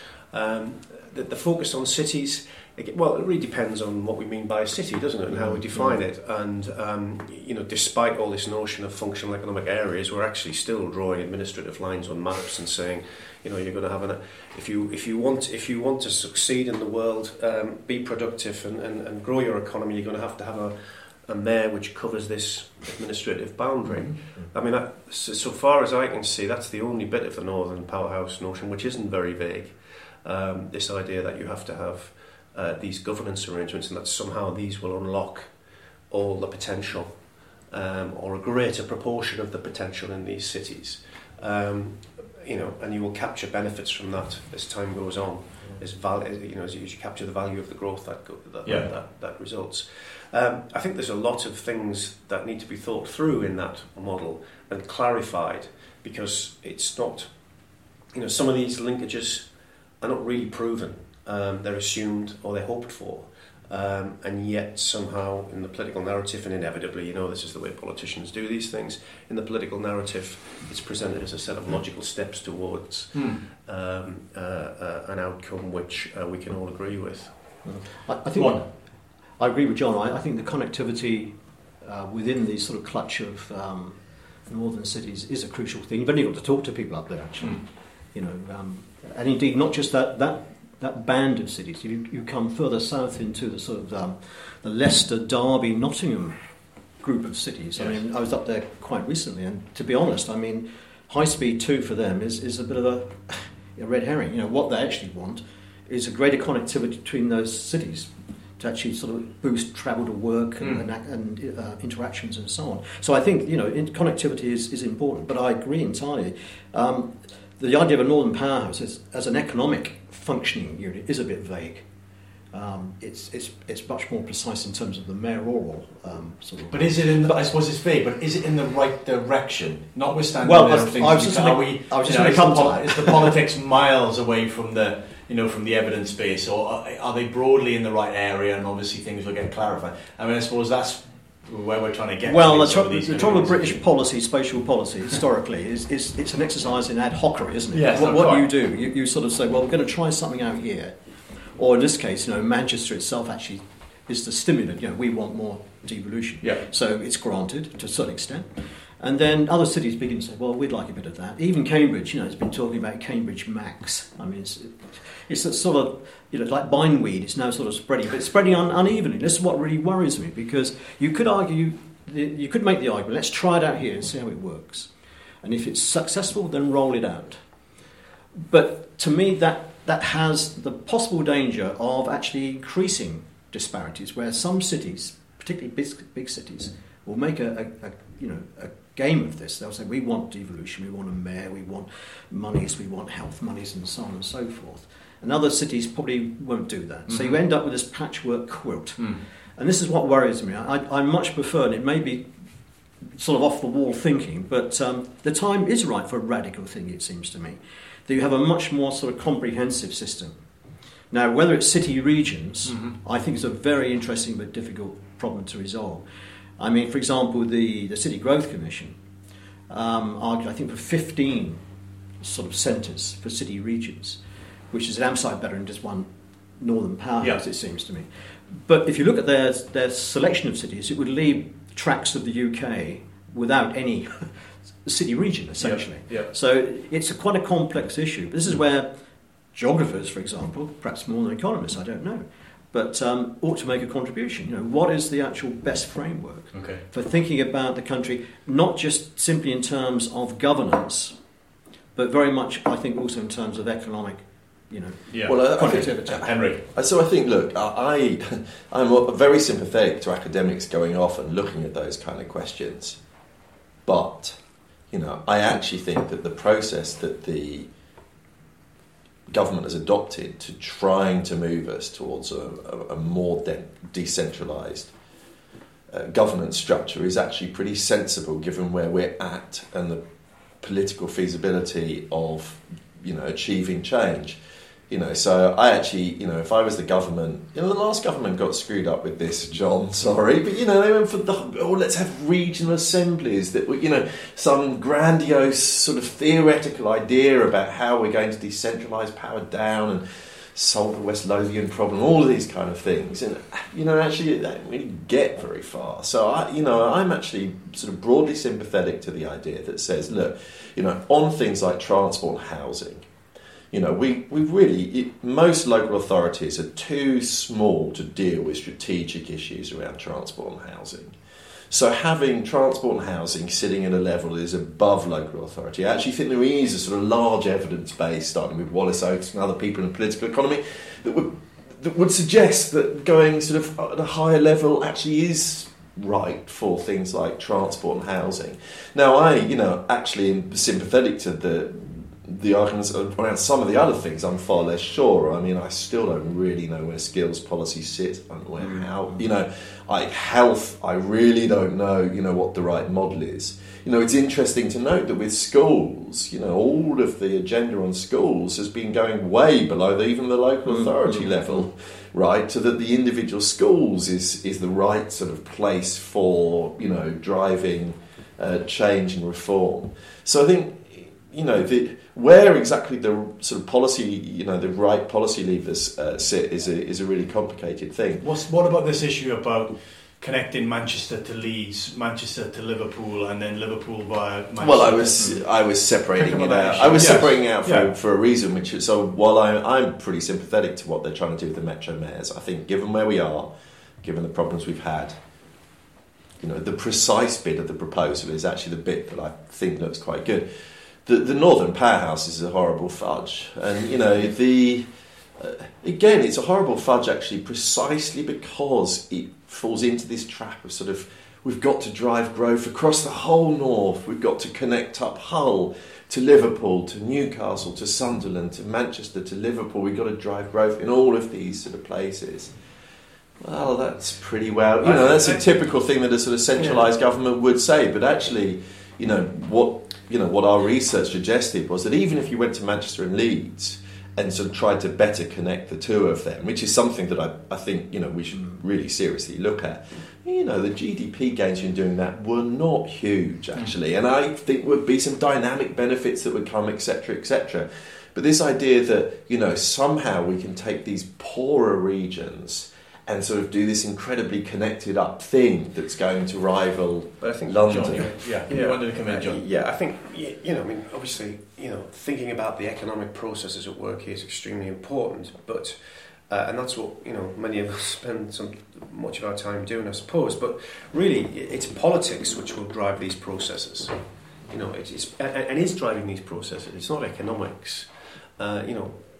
Um, the, the focus on cities, well, it really depends on what we mean by a city, doesn't it, and how we define it. And, um, you know, despite all this notion of functional economic areas, we're actually still drawing administrative lines on maps and saying, you know, you're going to have an... If you if you want if you want to succeed in the world, um, be productive and, and, and grow your economy, you're going to have to have a a mayor which covers this administrative boundary. Mm-hmm. I mean, that, so, so far as I can see, that's the only bit of the northern powerhouse notion which isn't very vague. Um, this idea that you have to have uh, these governance arrangements and that somehow these will unlock all the potential um, or a greater proportion of the potential in these cities. Um, you know, and you will capture benefits from that as time goes on. As val- you know, as you, as you capture the value of the growth that go- that, yeah. that, that that results. Um, I think there's a lot of things that need to be thought through in that model and clarified, because it's not, you know, some of these linkages are not really proven. Um, they're assumed or they're hoped for, um, and yet somehow in the political narrative, and inevitably, you know, this is the way politicians do these things, in the political narrative it's presented as a set of logical steps towards mm. um, uh, uh, an outcome which uh, we can all agree with. I, I think One. I agree with John. I, I think the connectivity uh, within the sort of clutch of um, northern cities is a crucial thing. You've only got to talk to people up there, actually. Mm. You know, um, and indeed not just that that that band of cities. You, you come further south into the sort of um, the Leicester, Derby, Nottingham group of cities. Yes. I mean, I was up there quite recently, and to be honest, I mean, high speed two for them is, is a bit of a, a red herring. You know, what they actually want is a greater connectivity between those cities to actually sort of boost travel to work and, mm. and, and uh, interactions and so on. So I think, you know, in, connectivity is, is important, but I agree entirely. Um, the idea of a northern powerhouse is, as an economic functioning unit is a bit vague. Um, it's it's it's much more precise in terms of the mayoral um, sort of. But is it in? The, I suppose it's vague. But is it in the right direction? Notwithstanding, well, there I, are things I was just are gonna, we, I was just you know, going to come the, to that. Is the politics miles away from the you know from the evidence base, or are, are they broadly in the right area? And obviously things will get clarified. I mean, I suppose that's where we're trying to get. Well, to the, tr- the trouble with British policy, spatial policy, historically, is, is it's an exercise in ad hocery, isn't it? Yes, what what quite. you do, you, you sort of say, well, we're going to try something out here. Or in this case, you know, Manchester itself actually is the stimulant. You know, we want more devolution. Yeah. So it's granted to a certain extent. And then other cities begin to say, well, we'd like a bit of that. Even Cambridge, you know, has been talking about Cambridge Max. I mean, it's, it's a sort of, you know, like bindweed. It's now sort of spreading, but it's spreading un- unevenly. This is what really worries me, because you could argue, you could make the argument, let's try it out here and see how it works. And if it's successful, then roll it out. But to me, that that has the possible danger of actually increasing disparities, where some cities, particularly big, big cities, will make a, a, a you know a game of this. They'll say, we want devolution, we want a mayor, we want monies, we want health monies, and so on and so forth. And other cities probably won't do that. Mm-hmm. So you end up with this patchwork quilt. Mm. And this is what worries me. I, I much prefer, and it may be sort of off-the-wall thinking, but um, the time is right for a radical thing, it seems to me, that you have a much more sort of comprehensive system. Now, whether it's city regions, mm-hmm. I think is a very interesting but difficult problem to resolve. I mean, for example, the, the City Growth Commission um, argued, I think, for fifteen sort of centres for city regions, which is an damn sight better than just one northern powerhouse, yeah. it seems to me. But if you look at their, their selection of cities, it would leave tracts of the U K without any city region, essentially. Yeah, yeah. So it's a quite a complex issue. This is where geographers, for example, perhaps more than economists, I don't know, but um, ought to make a contribution. You know, what is the actual best framework okay. for thinking about the country, not just simply in terms of governance, but very much, I think, also in terms of economic, you know, yeah. well, I, I think, Henry. So I think, look, I, I'm very sympathetic to academics going off and looking at those kind of questions, but, you know, I actually think that the process that the government has adopted to trying to move us towards a, a, a more de- decentralised uh, governance structure is actually pretty sensible, given where we're at and the political feasibility of, you know, achieving change. You know, so I actually, you know, if I was the government, you know, the last government got screwed up with this, John, sorry, but, you know, they went for the, oh, let's have regional assemblies that were, you know, some grandiose sort of theoretical idea about how we're going to decentralise power down and solve the West Lothian problem, all of these kind of things. And, you know, actually, they don't really get very far. So, I, you know, I'm actually sort of broadly sympathetic to the idea that says, look, you know, on things like transport and housing, you know, we, we really, it, most local authorities are too small to deal with strategic issues around transport and housing. So having transport and housing sitting at a level that is above local authority, I actually think there is a sort of large evidence base, starting with Wallace Oates and other people in the political economy, that would, that would suggest that going sort of at a higher level actually is right for things like transport and housing. Now, I, you know, actually am sympathetic to the the arguments around some of the other things. I'm far less sure. I mean, I still don't really know where skills policy sits. I don't know where, how, you know, like health, I really don't know, you know, what the right model is. You know, it's interesting to note that with schools, you know, all of the agenda on schools has been going way below the, even the local authority mm-hmm. level, right? So that the individual schools is, is the right sort of place for, you know, driving uh, change and reform. So I think, you know, the, where exactly the sort of policy, you know, the right policy levers uh, sit is a is a really complicated thing. What's, what about this issue about connecting Manchester to Leeds, Manchester to Liverpool, and then Liverpool via Manchester? Well, I was I was separating it out. I was yes. separating it out for, yeah. for a reason, which is, so while I, I'm pretty sympathetic to what they're trying to do with the Metro Mayors, I think given where we are, given the problems we've had, you know, the precise bit of the proposal is actually the bit that I think looks quite good. The, the Northern Powerhouse is a horrible fudge, and you know the uh, again it's a horrible fudge actually precisely because it falls into this trap of sort of we've got to drive growth across the whole north, we've got to connect up Hull to Liverpool to Newcastle to Sunderland to Manchester to Liverpool, we've got to drive growth in all of these sort of places. Well, that's pretty well, you know, that's a typical thing that a sort of centralised yeah. government would say, but actually, you know, what you know what our research suggested was that even if you went to Manchester and Leeds and sort of tried to better connect the two of them, which is something that I, I think, you know, we should really seriously look at, you know, the G D P gains in doing that were not huge, actually, and I think would be some dynamic benefits that would come, et cetera, et cetera. But this idea that, you know, somehow we can take these poorer regions and sort of do this incredibly connected up thing that's going to rival but I think London. John, you, yeah, you yeah. wanted to come in, John. Uh, yeah, I think, you know, I mean, obviously, you know, thinking about the economic processes at work here is extremely important, but, uh, and that's what, you know, many of us spend some much of our time doing, I suppose, but really, it's politics which will drive these processes. You know, it's, it's and is driving these processes. It's not economics. Uh, you know,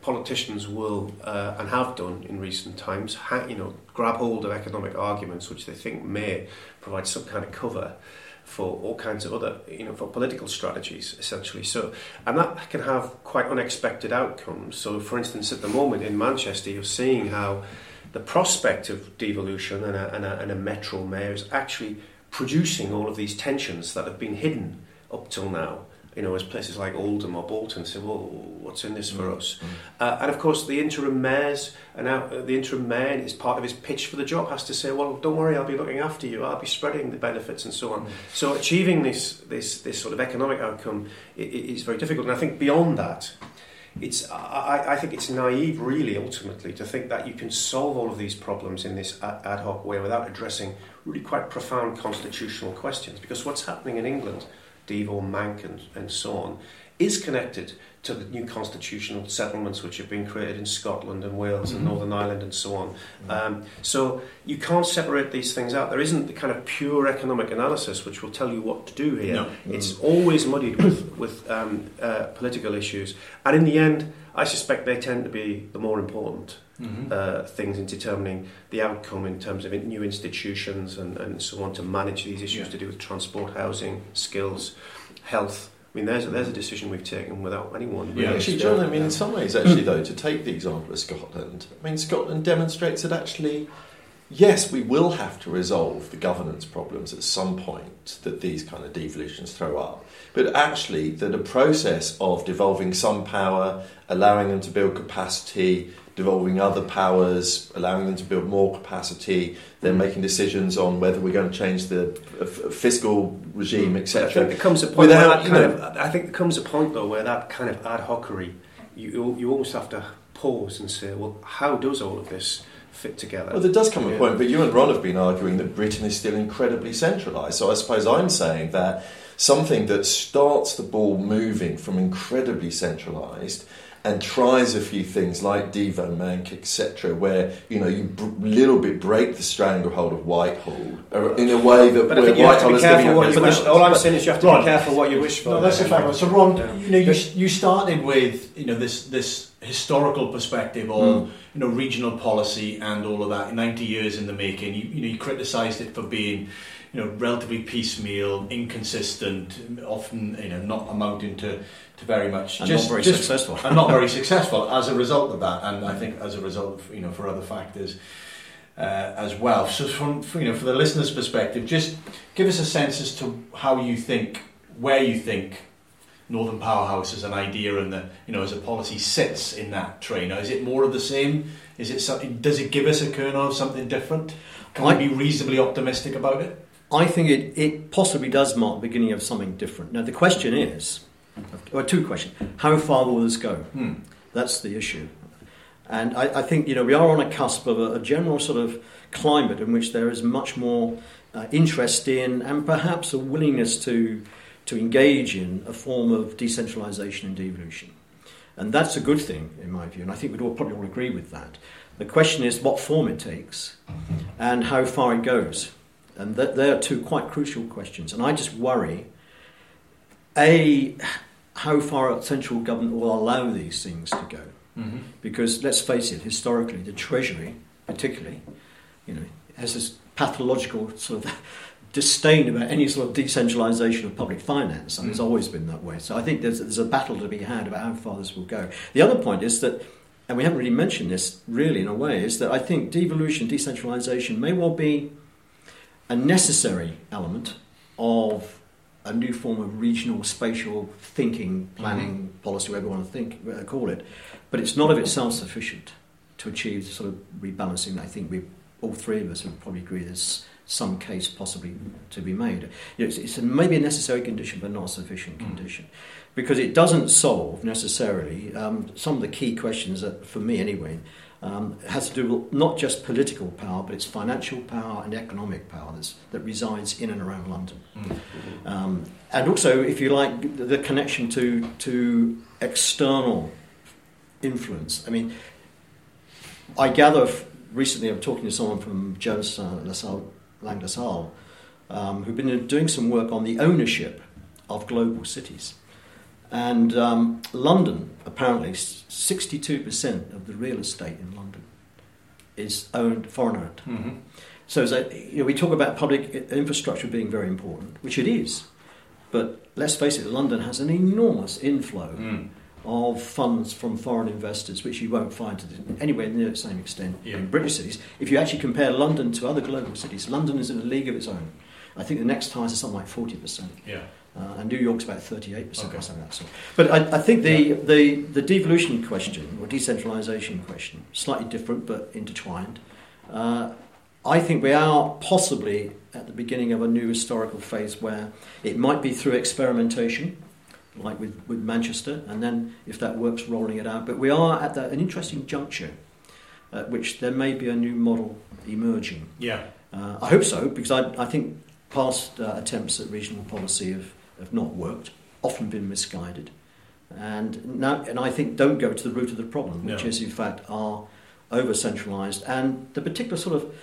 politicians will, uh, and have done in recent times, ha- you know, grab hold of economic arguments which they think may provide some kind of cover for all kinds of other, you know, for political strategies, essentially. So, and that can have quite unexpected outcomes. So, for instance, at the moment in Manchester, you're seeing how the prospect of devolution and a, and a, and a metro mayor is actually producing all of these tensions that have been hidden up till now. You know, as places like Oldham or Bolton say, well, what's in this for mm. us? Mm. Uh, and of course, the interim mayors, and now uh, the interim mayor, is part of his pitch for the job, has to say, well, don't worry, I'll be looking after you, I'll be spreading the benefits and so on. Mm. So achieving this this this sort of economic outcome is very difficult. And I think beyond that, it's I, I think it's naive, really, ultimately, to think that you can solve all of these problems in this ad, ad hoc way without addressing really quite profound constitutional questions. Because what's happening in England, Devo, Manc and, and so on, is connected to the new constitutional settlements which have been created in Scotland and Wales mm-hmm. and Northern Ireland and so on. Mm-hmm. Um, so you can't separate these things out. There isn't the kind of pure economic analysis which will tell you what to do here. No. Mm-hmm. It's always muddied with, with um, uh, political issues. And in the end, I suspect they tend to be the more important mm-hmm. uh, things in determining the outcome in terms of new institutions and, and so on to manage these issues yeah. to do with transport, housing, skills, health. I mean, there's a, there's a decision we've taken without anyone really. Yeah, actually, John, I mean, in some ways, actually, though, to take the example of Scotland, I mean, Scotland demonstrates that actually, yes, we will have to resolve the governance problems at some point that these kind of devolutions throw up. But actually, that a process of devolving some power, allowing them to build capacity, devolving other powers, allowing them to build more capacity, then making decisions on whether we're going to change the f- fiscal regime, et cetera. I think there comes a point. Without, where that kind of, I think there comes a point though where that kind of ad hocery, you you almost have to pause and say, well, how does all of this fit together? Well, there does come a yeah. point, but you and Ron have been arguing that Britain is still incredibly centralised. So I suppose I'm saying that something that starts the ball moving from incredibly centralised and tries a few things like Devo, Manc, et cetera, where you know you a b- little bit break the stranglehold of Whitehall uh, in a way that but where Whitehall is giving up what you wish. All I'm saying is you have to Ron, be careful what you wish for. No, that's a fact. So, Ron, yeah. you know, you, you started with you know this this historical perspective of mm. you know regional policy and all of that. ninety years in the making. You, you know, you criticised it for being you know relatively piecemeal, inconsistent, often you know not amounting to. to very much and just, not very just, successful and not very successful as a result of that, and I think as a result of you know for other factors uh, as well. So from for, you know for the listener's perspective, just give us a sense as to how you think, where you think Northern Powerhouse as an idea and the you know as a policy sits in that train. Is it more of the same? Is it something? Does it give us a kernel of something different? Can I, we be reasonably optimistic about it? I think it it possibly does mark the beginning of something different. Now the question is. Well, two questions. How far will this go? Hmm. That's the issue. And I, I think, you know, we are on a cusp of a, a general sort of climate in which there is much more uh, interest in and perhaps a willingness to to engage in a form of decentralisation and devolution. And that's a good thing, in my view, and I think we'd all probably all agree with that. The question is what form it takes and how far it goes. And th- they are two quite crucial questions. And I just worry A, how far a central government will allow these things to go. Mm-hmm. Because, let's face it, historically, the Treasury, particularly, you know, has this pathological sort of disdain about any sort of decentralisation of public finance. And mm-hmm. It's always been that way. So I think there's, there's a battle to be had about how far this will go. The other point is that, and we haven't really mentioned this really in a way, is that I think devolution, decentralisation may well be a necessary element of a new form of regional, spatial thinking, planning, mm-hmm. policy, whatever you want to think, uh, call it. But it's not of itself sufficient to achieve the sort of rebalancing that I think we, all three of us would probably agree there's some case possibly to be made. You know, it's, it's a, maybe a necessary condition, but not a sufficient mm-hmm. condition. Because it doesn't solve, necessarily, um, some of the key questions that, for me anyway, Um, it has to do with not just political power, but it's financial power and economic power that's, that resides in and around London. Mm-hmm. Um, and also, if you like, the, the connection to to external influence. I mean, I gather f- recently I'm talking to someone from Jones uh, LaSalle, Lang LaSalle, um, who've been doing some work on the ownership of global cities. And um, London, apparently, sixty-two percent of the real estate in London is owned, foreign owned. Mm-hmm. So, so you know, we talk about public infrastructure being very important, which it is. But let's face it, London has an enormous inflow Mm. of funds from foreign investors, which you won't find to the, anywhere near the same extent Yeah. in British cities. If you actually compare London to other global cities, London is in a league of its own. I think the next highest is something like forty percent. Yeah. Uh, and New York's about thirty-eight percent Okay. or something like that sort. But I, I think the, yeah. the, the devolution question, or decentralisation question, slightly different but intertwined. Uh, I think we are possibly at the beginning of a new historical phase where it might be through experimentation, like with, with Manchester, and then if that works, rolling it out. But we are at that, an interesting juncture at which there may be a new model emerging. Yeah. Uh, I hope so, because I, I think past uh, attempts at regional policy have, have not worked, often been misguided, and now and I think don't go to the root of the problem, which No. is in fact are over-centralised, and the particular sort of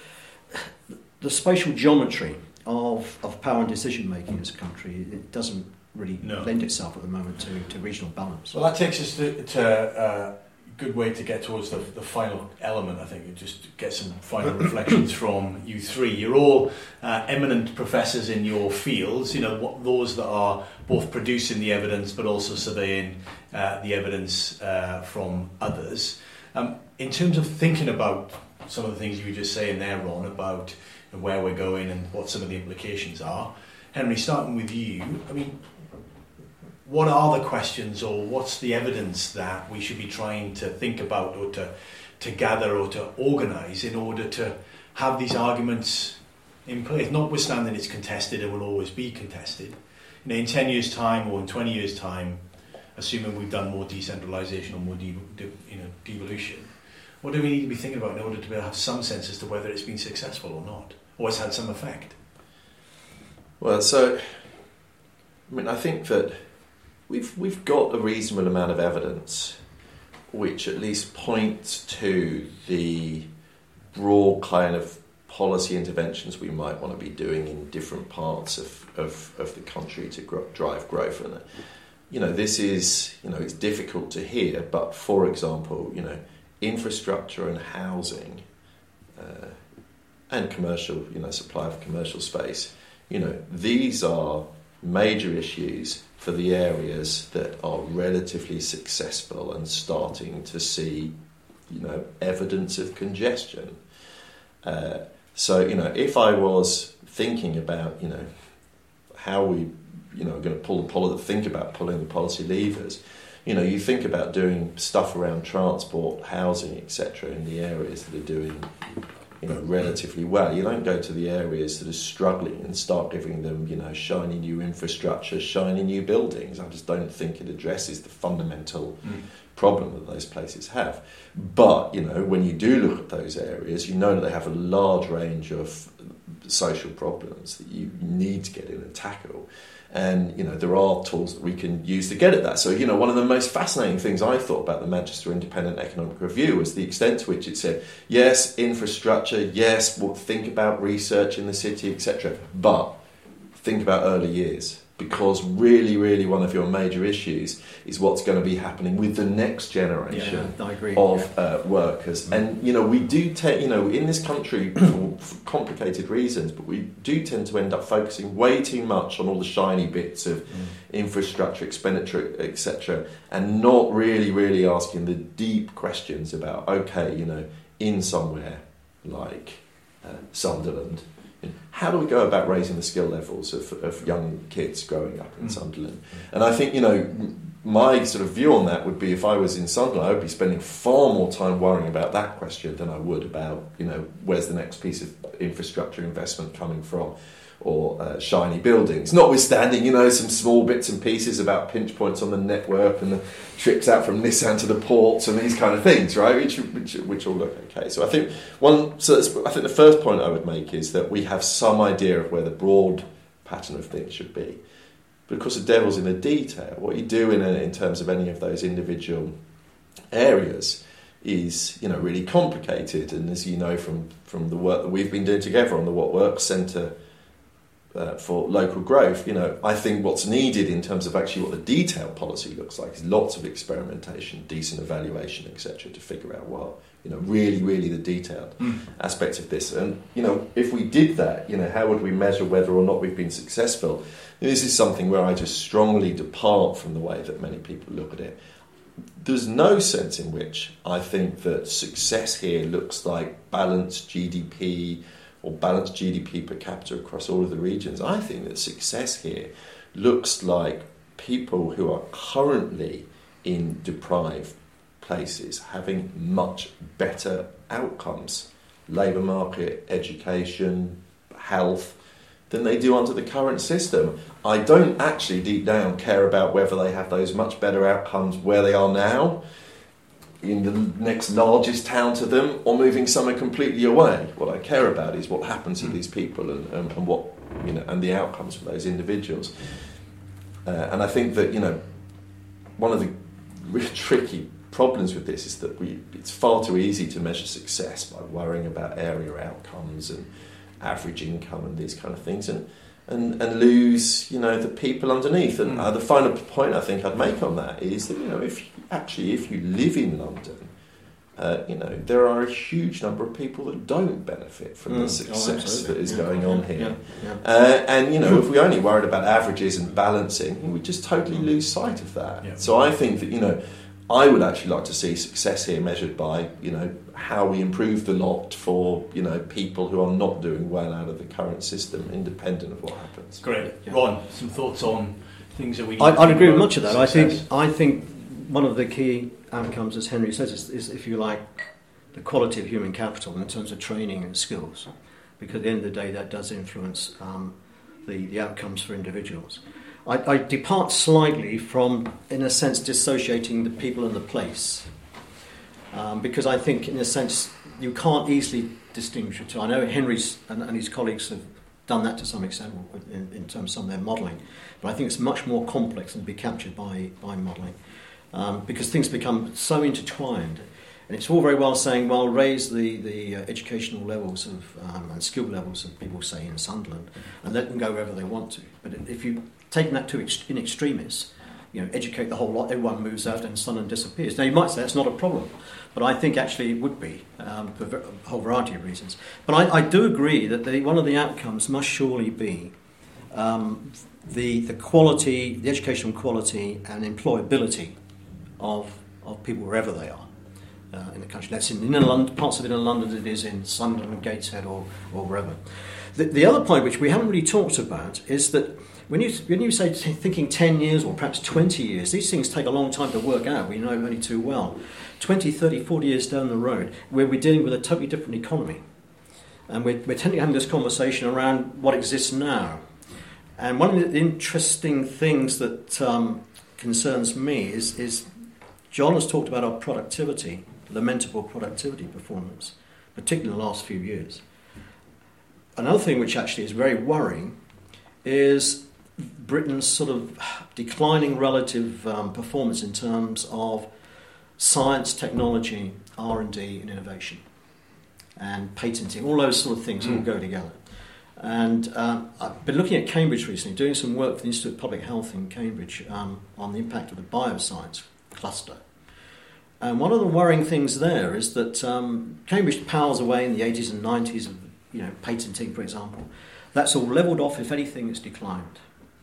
the spatial geometry of, of power and decision making as a country. It doesn't really No. lend itself at the moment to, to regional balance. Well, that takes us to, to uh, a good way to get towards the, the final element, I think, and just get some final reflections from you three. You're all uh, eminent professors in your fields, you know, what, those that are both producing the evidence but also surveying uh, the evidence uh, from others. Um, in terms of thinking about some of the things you were just saying there, Ron, about where we're going and what some of the implications are. Henry, starting with you, I mean, what are the questions or what's the evidence that we should be trying to think about or to, to gather or to organise in order to have these arguments in place, notwithstanding it's contested and will always be contested. You know, in ten years' time or in twenty years' time, assuming we've done more decentralisation or more de- de- you know, devolution, what do we need to be thinking about in order to be able to have some sense as to whether it's been successful or not, or it's had some effect? Well, so, I mean, I think that we've we've got a reasonable amount of evidence which at least points to the broad kind of policy interventions we might want to be doing in different parts of, of, of the country to gro- drive growth. And, you know, this is, you know, it's difficult to hear, but for example, you know, infrastructure and housing uh, and commercial, you know, supply of commercial space, you know, these are major issues for the areas that are relatively successful and starting to see, you know, evidence of congestion. Uh, so, you know, if I was thinking about, you know, how we, you know, are going to pull the policy, think about pulling the policy levers, you know, you think about doing stuff around transport, housing, et cetera, in the areas that are doing, you know, relatively well. You don't go to the areas that are struggling and start giving them, you know, shiny new infrastructure, shiny new buildings. I just don't think it addresses the fundamental mm. problem that those places have. But, you know, when you do look at those areas, you know that they have a large range of social problems that you need to get in and tackle. And, you know, there are tools that we can use to get at that. So, you know, one of the most fascinating things I thought about the Manchester Independent Economic Review was the extent to which it said, yes, infrastructure, yes, we'll think about research in the city, et cetera, but think about early years. Because really, really one of your major issues is what's going to be happening with the next generation yeah, I agree. of yeah. uh, workers. Mm. And, you know, we do tend, you know, in this country, for, for complicated reasons, but we do tend to end up focusing way too much on all the shiny bits of mm. infrastructure, expenditure, et cetera, and not really, really asking the deep questions about, okay, you know, in somewhere like uh, Sunderland, how do we go about raising the skill levels of, of young kids growing up in mm. Sunderland? And I think, you know, my sort of view on that would be if I was in Sunderland, I would be spending far more time worrying about that question than I would about, you know, where's the next piece of infrastructure investment coming from, or uh, shiny buildings. Notwithstanding, you know, some small bits and pieces about pinch points on the network and the trips out from Nissan to the ports and these kind of things, right? Which which, which all look okay. So I think one. So I think the first point I would make is that we have some idea of where the broad pattern of things should be. But of course, the devil's in the detail. What you do in a, in terms of any of those individual areas is, you know, really complicated. And as you know from from the work that we've been doing together on the What Works Centre uh, for local growth. You know, I think what's needed in terms of actually what the detailed policy looks like is lots of experimentation, decent evaluation, et cetera, to figure out what, you know, really, really the detailed mm. aspects of this. And, you know, if we did that, you know, how would we measure whether or not we've been successful? This is something where I just strongly depart from the way that many people look at it. There's no sense in which I think that success here looks like balanced G D P or balanced G D P per capita across all of the regions. I think that success here looks like people who are currently in deprived places having much better outcomes, labour market, education, health, than they do under the current system. I don't actually deep down care about whether they have those much better outcomes where they are now, in the next largest town to them, or moving somewhere completely away. What I care about is what happens to these people and, and, and what, you know, and the outcomes for those individuals. Uh, and I think that, you know, one of the really tricky problems with this is that we it's far too easy to measure success by worrying about area outcomes and average income and these kind of things, and and, and lose, you know, the people underneath. And uh, the final point I think I'd make on that is that, you know, if you, actually if you live in London, uh, you know, there are a huge number of people that don't benefit from mm. the success oh, that is yeah. going on here. Yeah. Yeah. Uh, and, you know, if we only worried about averages and balancing, we just totally lose sight of that. Yeah. So I think that, you know, I would actually like to see success here measured by, you know, how we improve the lot for, you know, people who are not doing well out of the current system, independent of what happens. Great. Yeah. Ron, some thoughts on things that we need I, to I'd agree with much of that. Success. I think I think one of the key outcomes, as Henry says, is, is, if you like, the quality of human capital in terms of training and skills, because at the end of the day that does influence um, the, the outcomes for individuals. I, I depart slightly from, in a sense, dissociating the people and the place, um, because I think, in a sense, you can't easily distinguish the two. I know Henry's and, and his colleagues have done that to some extent in, in terms of some of their modelling, but I think it's much more complex and be captured by, by modelling, um, because things become so intertwined. And it's all very well saying, well, raise the, the uh, educational levels of um, and skill levels of people, say, in Sunderland, and let them go wherever they want to. But if you taking that to ex- in extremis, you know, educate the whole lot, everyone moves out and Sunderland disappears. Now, you might say that's not a problem, but I think actually it would be, um, for a whole variety of reasons. But I, I do agree that the, one of the outcomes must surely be um, the the quality, the educational quality and employability of of people wherever they are uh, in the country. That's in inner London, parts of inner London as it is in Sunderland, Gateshead, or or wherever. The, the other point, which we haven't really talked about, is that when you when you say t- thinking ten years or perhaps twenty years, these things take a long time to work out. We know only too well. twenty, thirty, forty years down the road, where we're dealing with a totally different economy. And we're, we're tending to have this conversation around what exists now. And one of the interesting things that um, concerns me is, is John has talked about our productivity, lamentable productivity performance, particularly in the last few years. Another thing which actually is very worrying is Britain's sort of declining relative um, performance in terms of science, technology, R and D and innovation and patenting. All those sort of things mm. all go together. And um, I've been looking at Cambridge recently, doing some work for the Institute of Public Health in Cambridge um, on the impact of the bioscience cluster. And one of the worrying things there is that um, Cambridge powers away in the eighties and nineties of, you know, patenting, for example. That's all levelled off. If anything, it's declined.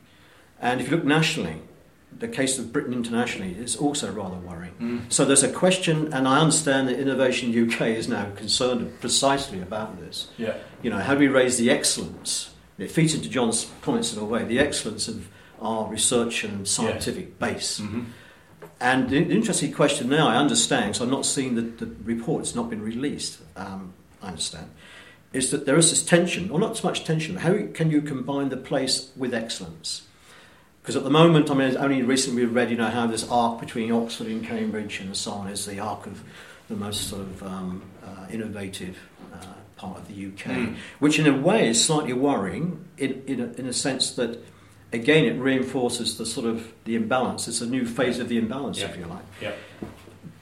And if you look nationally, the case of Britain internationally is also rather worrying. Mm. So there's a question, and I understand that Innovation U K is now concerned precisely about this. Yeah. You know, how do we raise the excellence? It feeds into John's comments in a way, the excellence of our research and scientific yes. base. Mm-hmm. And the interesting question now, I understand, so I'm not seeing the, the report, it's not been released, um, I understand, is that there is this tension, or not so much tension, how can you combine the place with excellence? Because at the moment, I mean, only recently we've read, you know, how this arc between Oxford and Cambridge and so on is the arc of the most sort of um, uh, innovative uh, part of the U K, mm. which in a way is slightly worrying in, in, a, in a sense that, again, it reinforces the sort of the imbalance. It's a new phase of the imbalance, yeah. if you like. Yeah.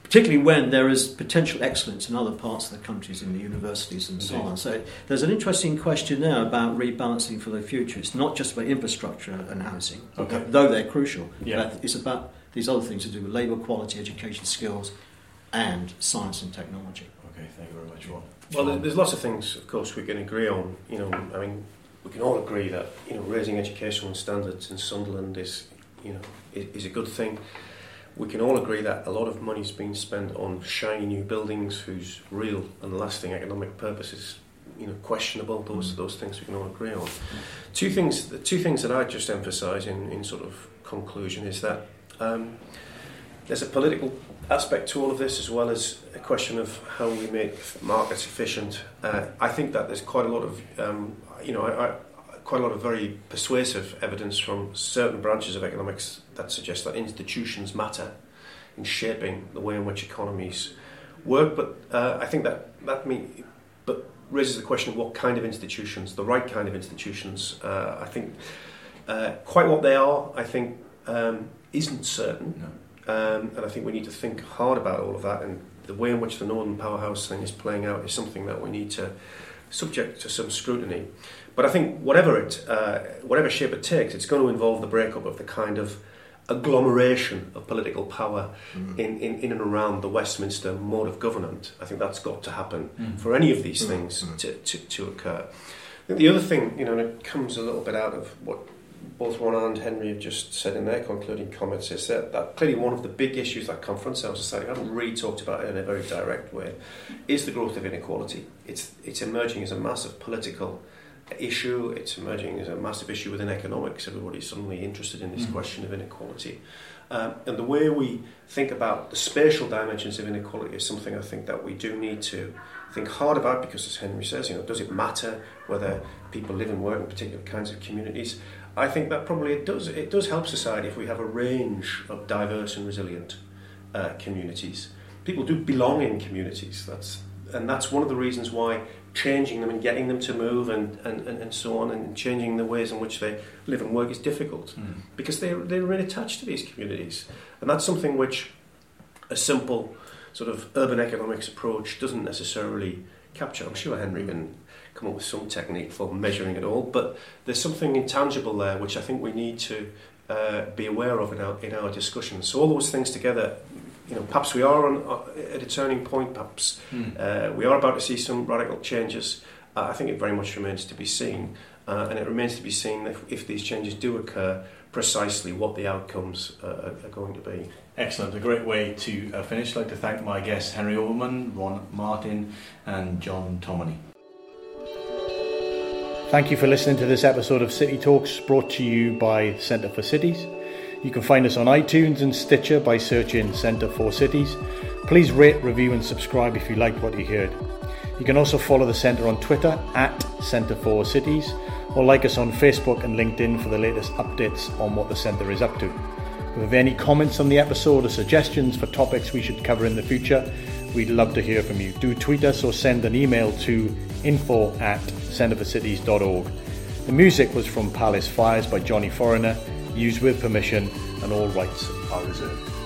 particularly when there is potential excellence in other parts of the countries, in the universities and so Indeed. on. So there's an interesting question there about rebalancing for the future. It's not just about infrastructure and housing, Okay. though they're crucial. Yeah. But it's about these other things to do with labour quality, education skills, and science and technology. Okay, thank you very much, Ron. Well, there- there's lots of things, of course, we can agree on. You know, I mean, we can all agree that, you know, raising educational standards in Sunderland is, you know, is, is a good thing. We can all agree that a lot of money's been spent on shiny new buildings whose real and lasting economic purpose is, you know, questionable. Those those things we can all agree on. Two things, the two things that I just emphasise in, in sort of conclusion is that um, there's a political aspect to all of this, as well as a question of how we make markets efficient. Uh, I think that there's quite a lot of, um, you know, I, I, quite a lot of very persuasive evidence from certain branches of economics that suggest that institutions matter in shaping the way in which economies work. But uh, I think that that mean, but raises the question of what kind of institutions, the right kind of institutions. Uh, I think uh, quite what they are, I think, um, isn't certain. No. Um, and I think we need to think hard about all of that, and the way in which the Northern Powerhouse thing is playing out is something that we need to subject to some scrutiny. But I think whatever it, uh, whatever shape it takes, it's going to involve the breakup of the kind of agglomeration of political power mm. in, in, in and around the Westminster mode of government. I think that's got to happen mm. for any of these mm. things mm. To, to, to occur. I think the other thing, you know, and it comes a little bit out of what both Ron and Henry have just said in their concluding comments, is that, that clearly one of the big issues that confronts our society, I haven't really talked about it in a very direct way, is the growth of inequality. It's it's emerging as a massive political issue. It's emerging as a massive issue within economics. Everybody's suddenly interested in this mm. question of inequality. Um, and the way we think about the spatial dimensions of inequality is something I think that we do need to think hard about, because, as Henry says, you know, does it matter whether people live and work in particular kinds of communities? I think that probably it does. It does help society if we have a range of diverse and resilient uh, communities. People do belong in communities. That's and that's one of the reasons why changing them and getting them to move and, and, and, and so on, and changing the ways in which they live and work is difficult mm. because they they remain attached to these communities, and that's something which a simple sort of urban economics approach doesn't necessarily capture. I'm sure Henry can come up with some technique for measuring it all, but there's something intangible there which I think we need to uh, be aware of in our in our discussions. So all those things together, you know, perhaps we are on, uh, at a turning point. Perhaps mm. uh, we are about to see some radical changes. Uh, I think it very much remains to be seen, uh, and it remains to be seen if, if these changes do occur, precisely what the outcomes uh, are going to be. Excellent, a great way to uh, finish. I'd like to thank my guests Henry Overman, Ron Martin and John Tomany. Thank you for listening to this episode of City Talks, brought to you by Centre for Cities. You can find us on iTunes and Stitcher by searching Centre for Cities. Please rate, review and subscribe if you liked what you heard. You can also follow the Centre on Twitter at Centre for Cities, or like us on Facebook and LinkedIn for the latest updates on what the Centre is up to. If you have any comments on the episode or suggestions for topics we should cover in the future, we'd love to hear from you. Do tweet us or send an email to info at centre for cities dot org. The music was from Palace Fires by Johnny Foreigner, used with permission, and all rights are reserved.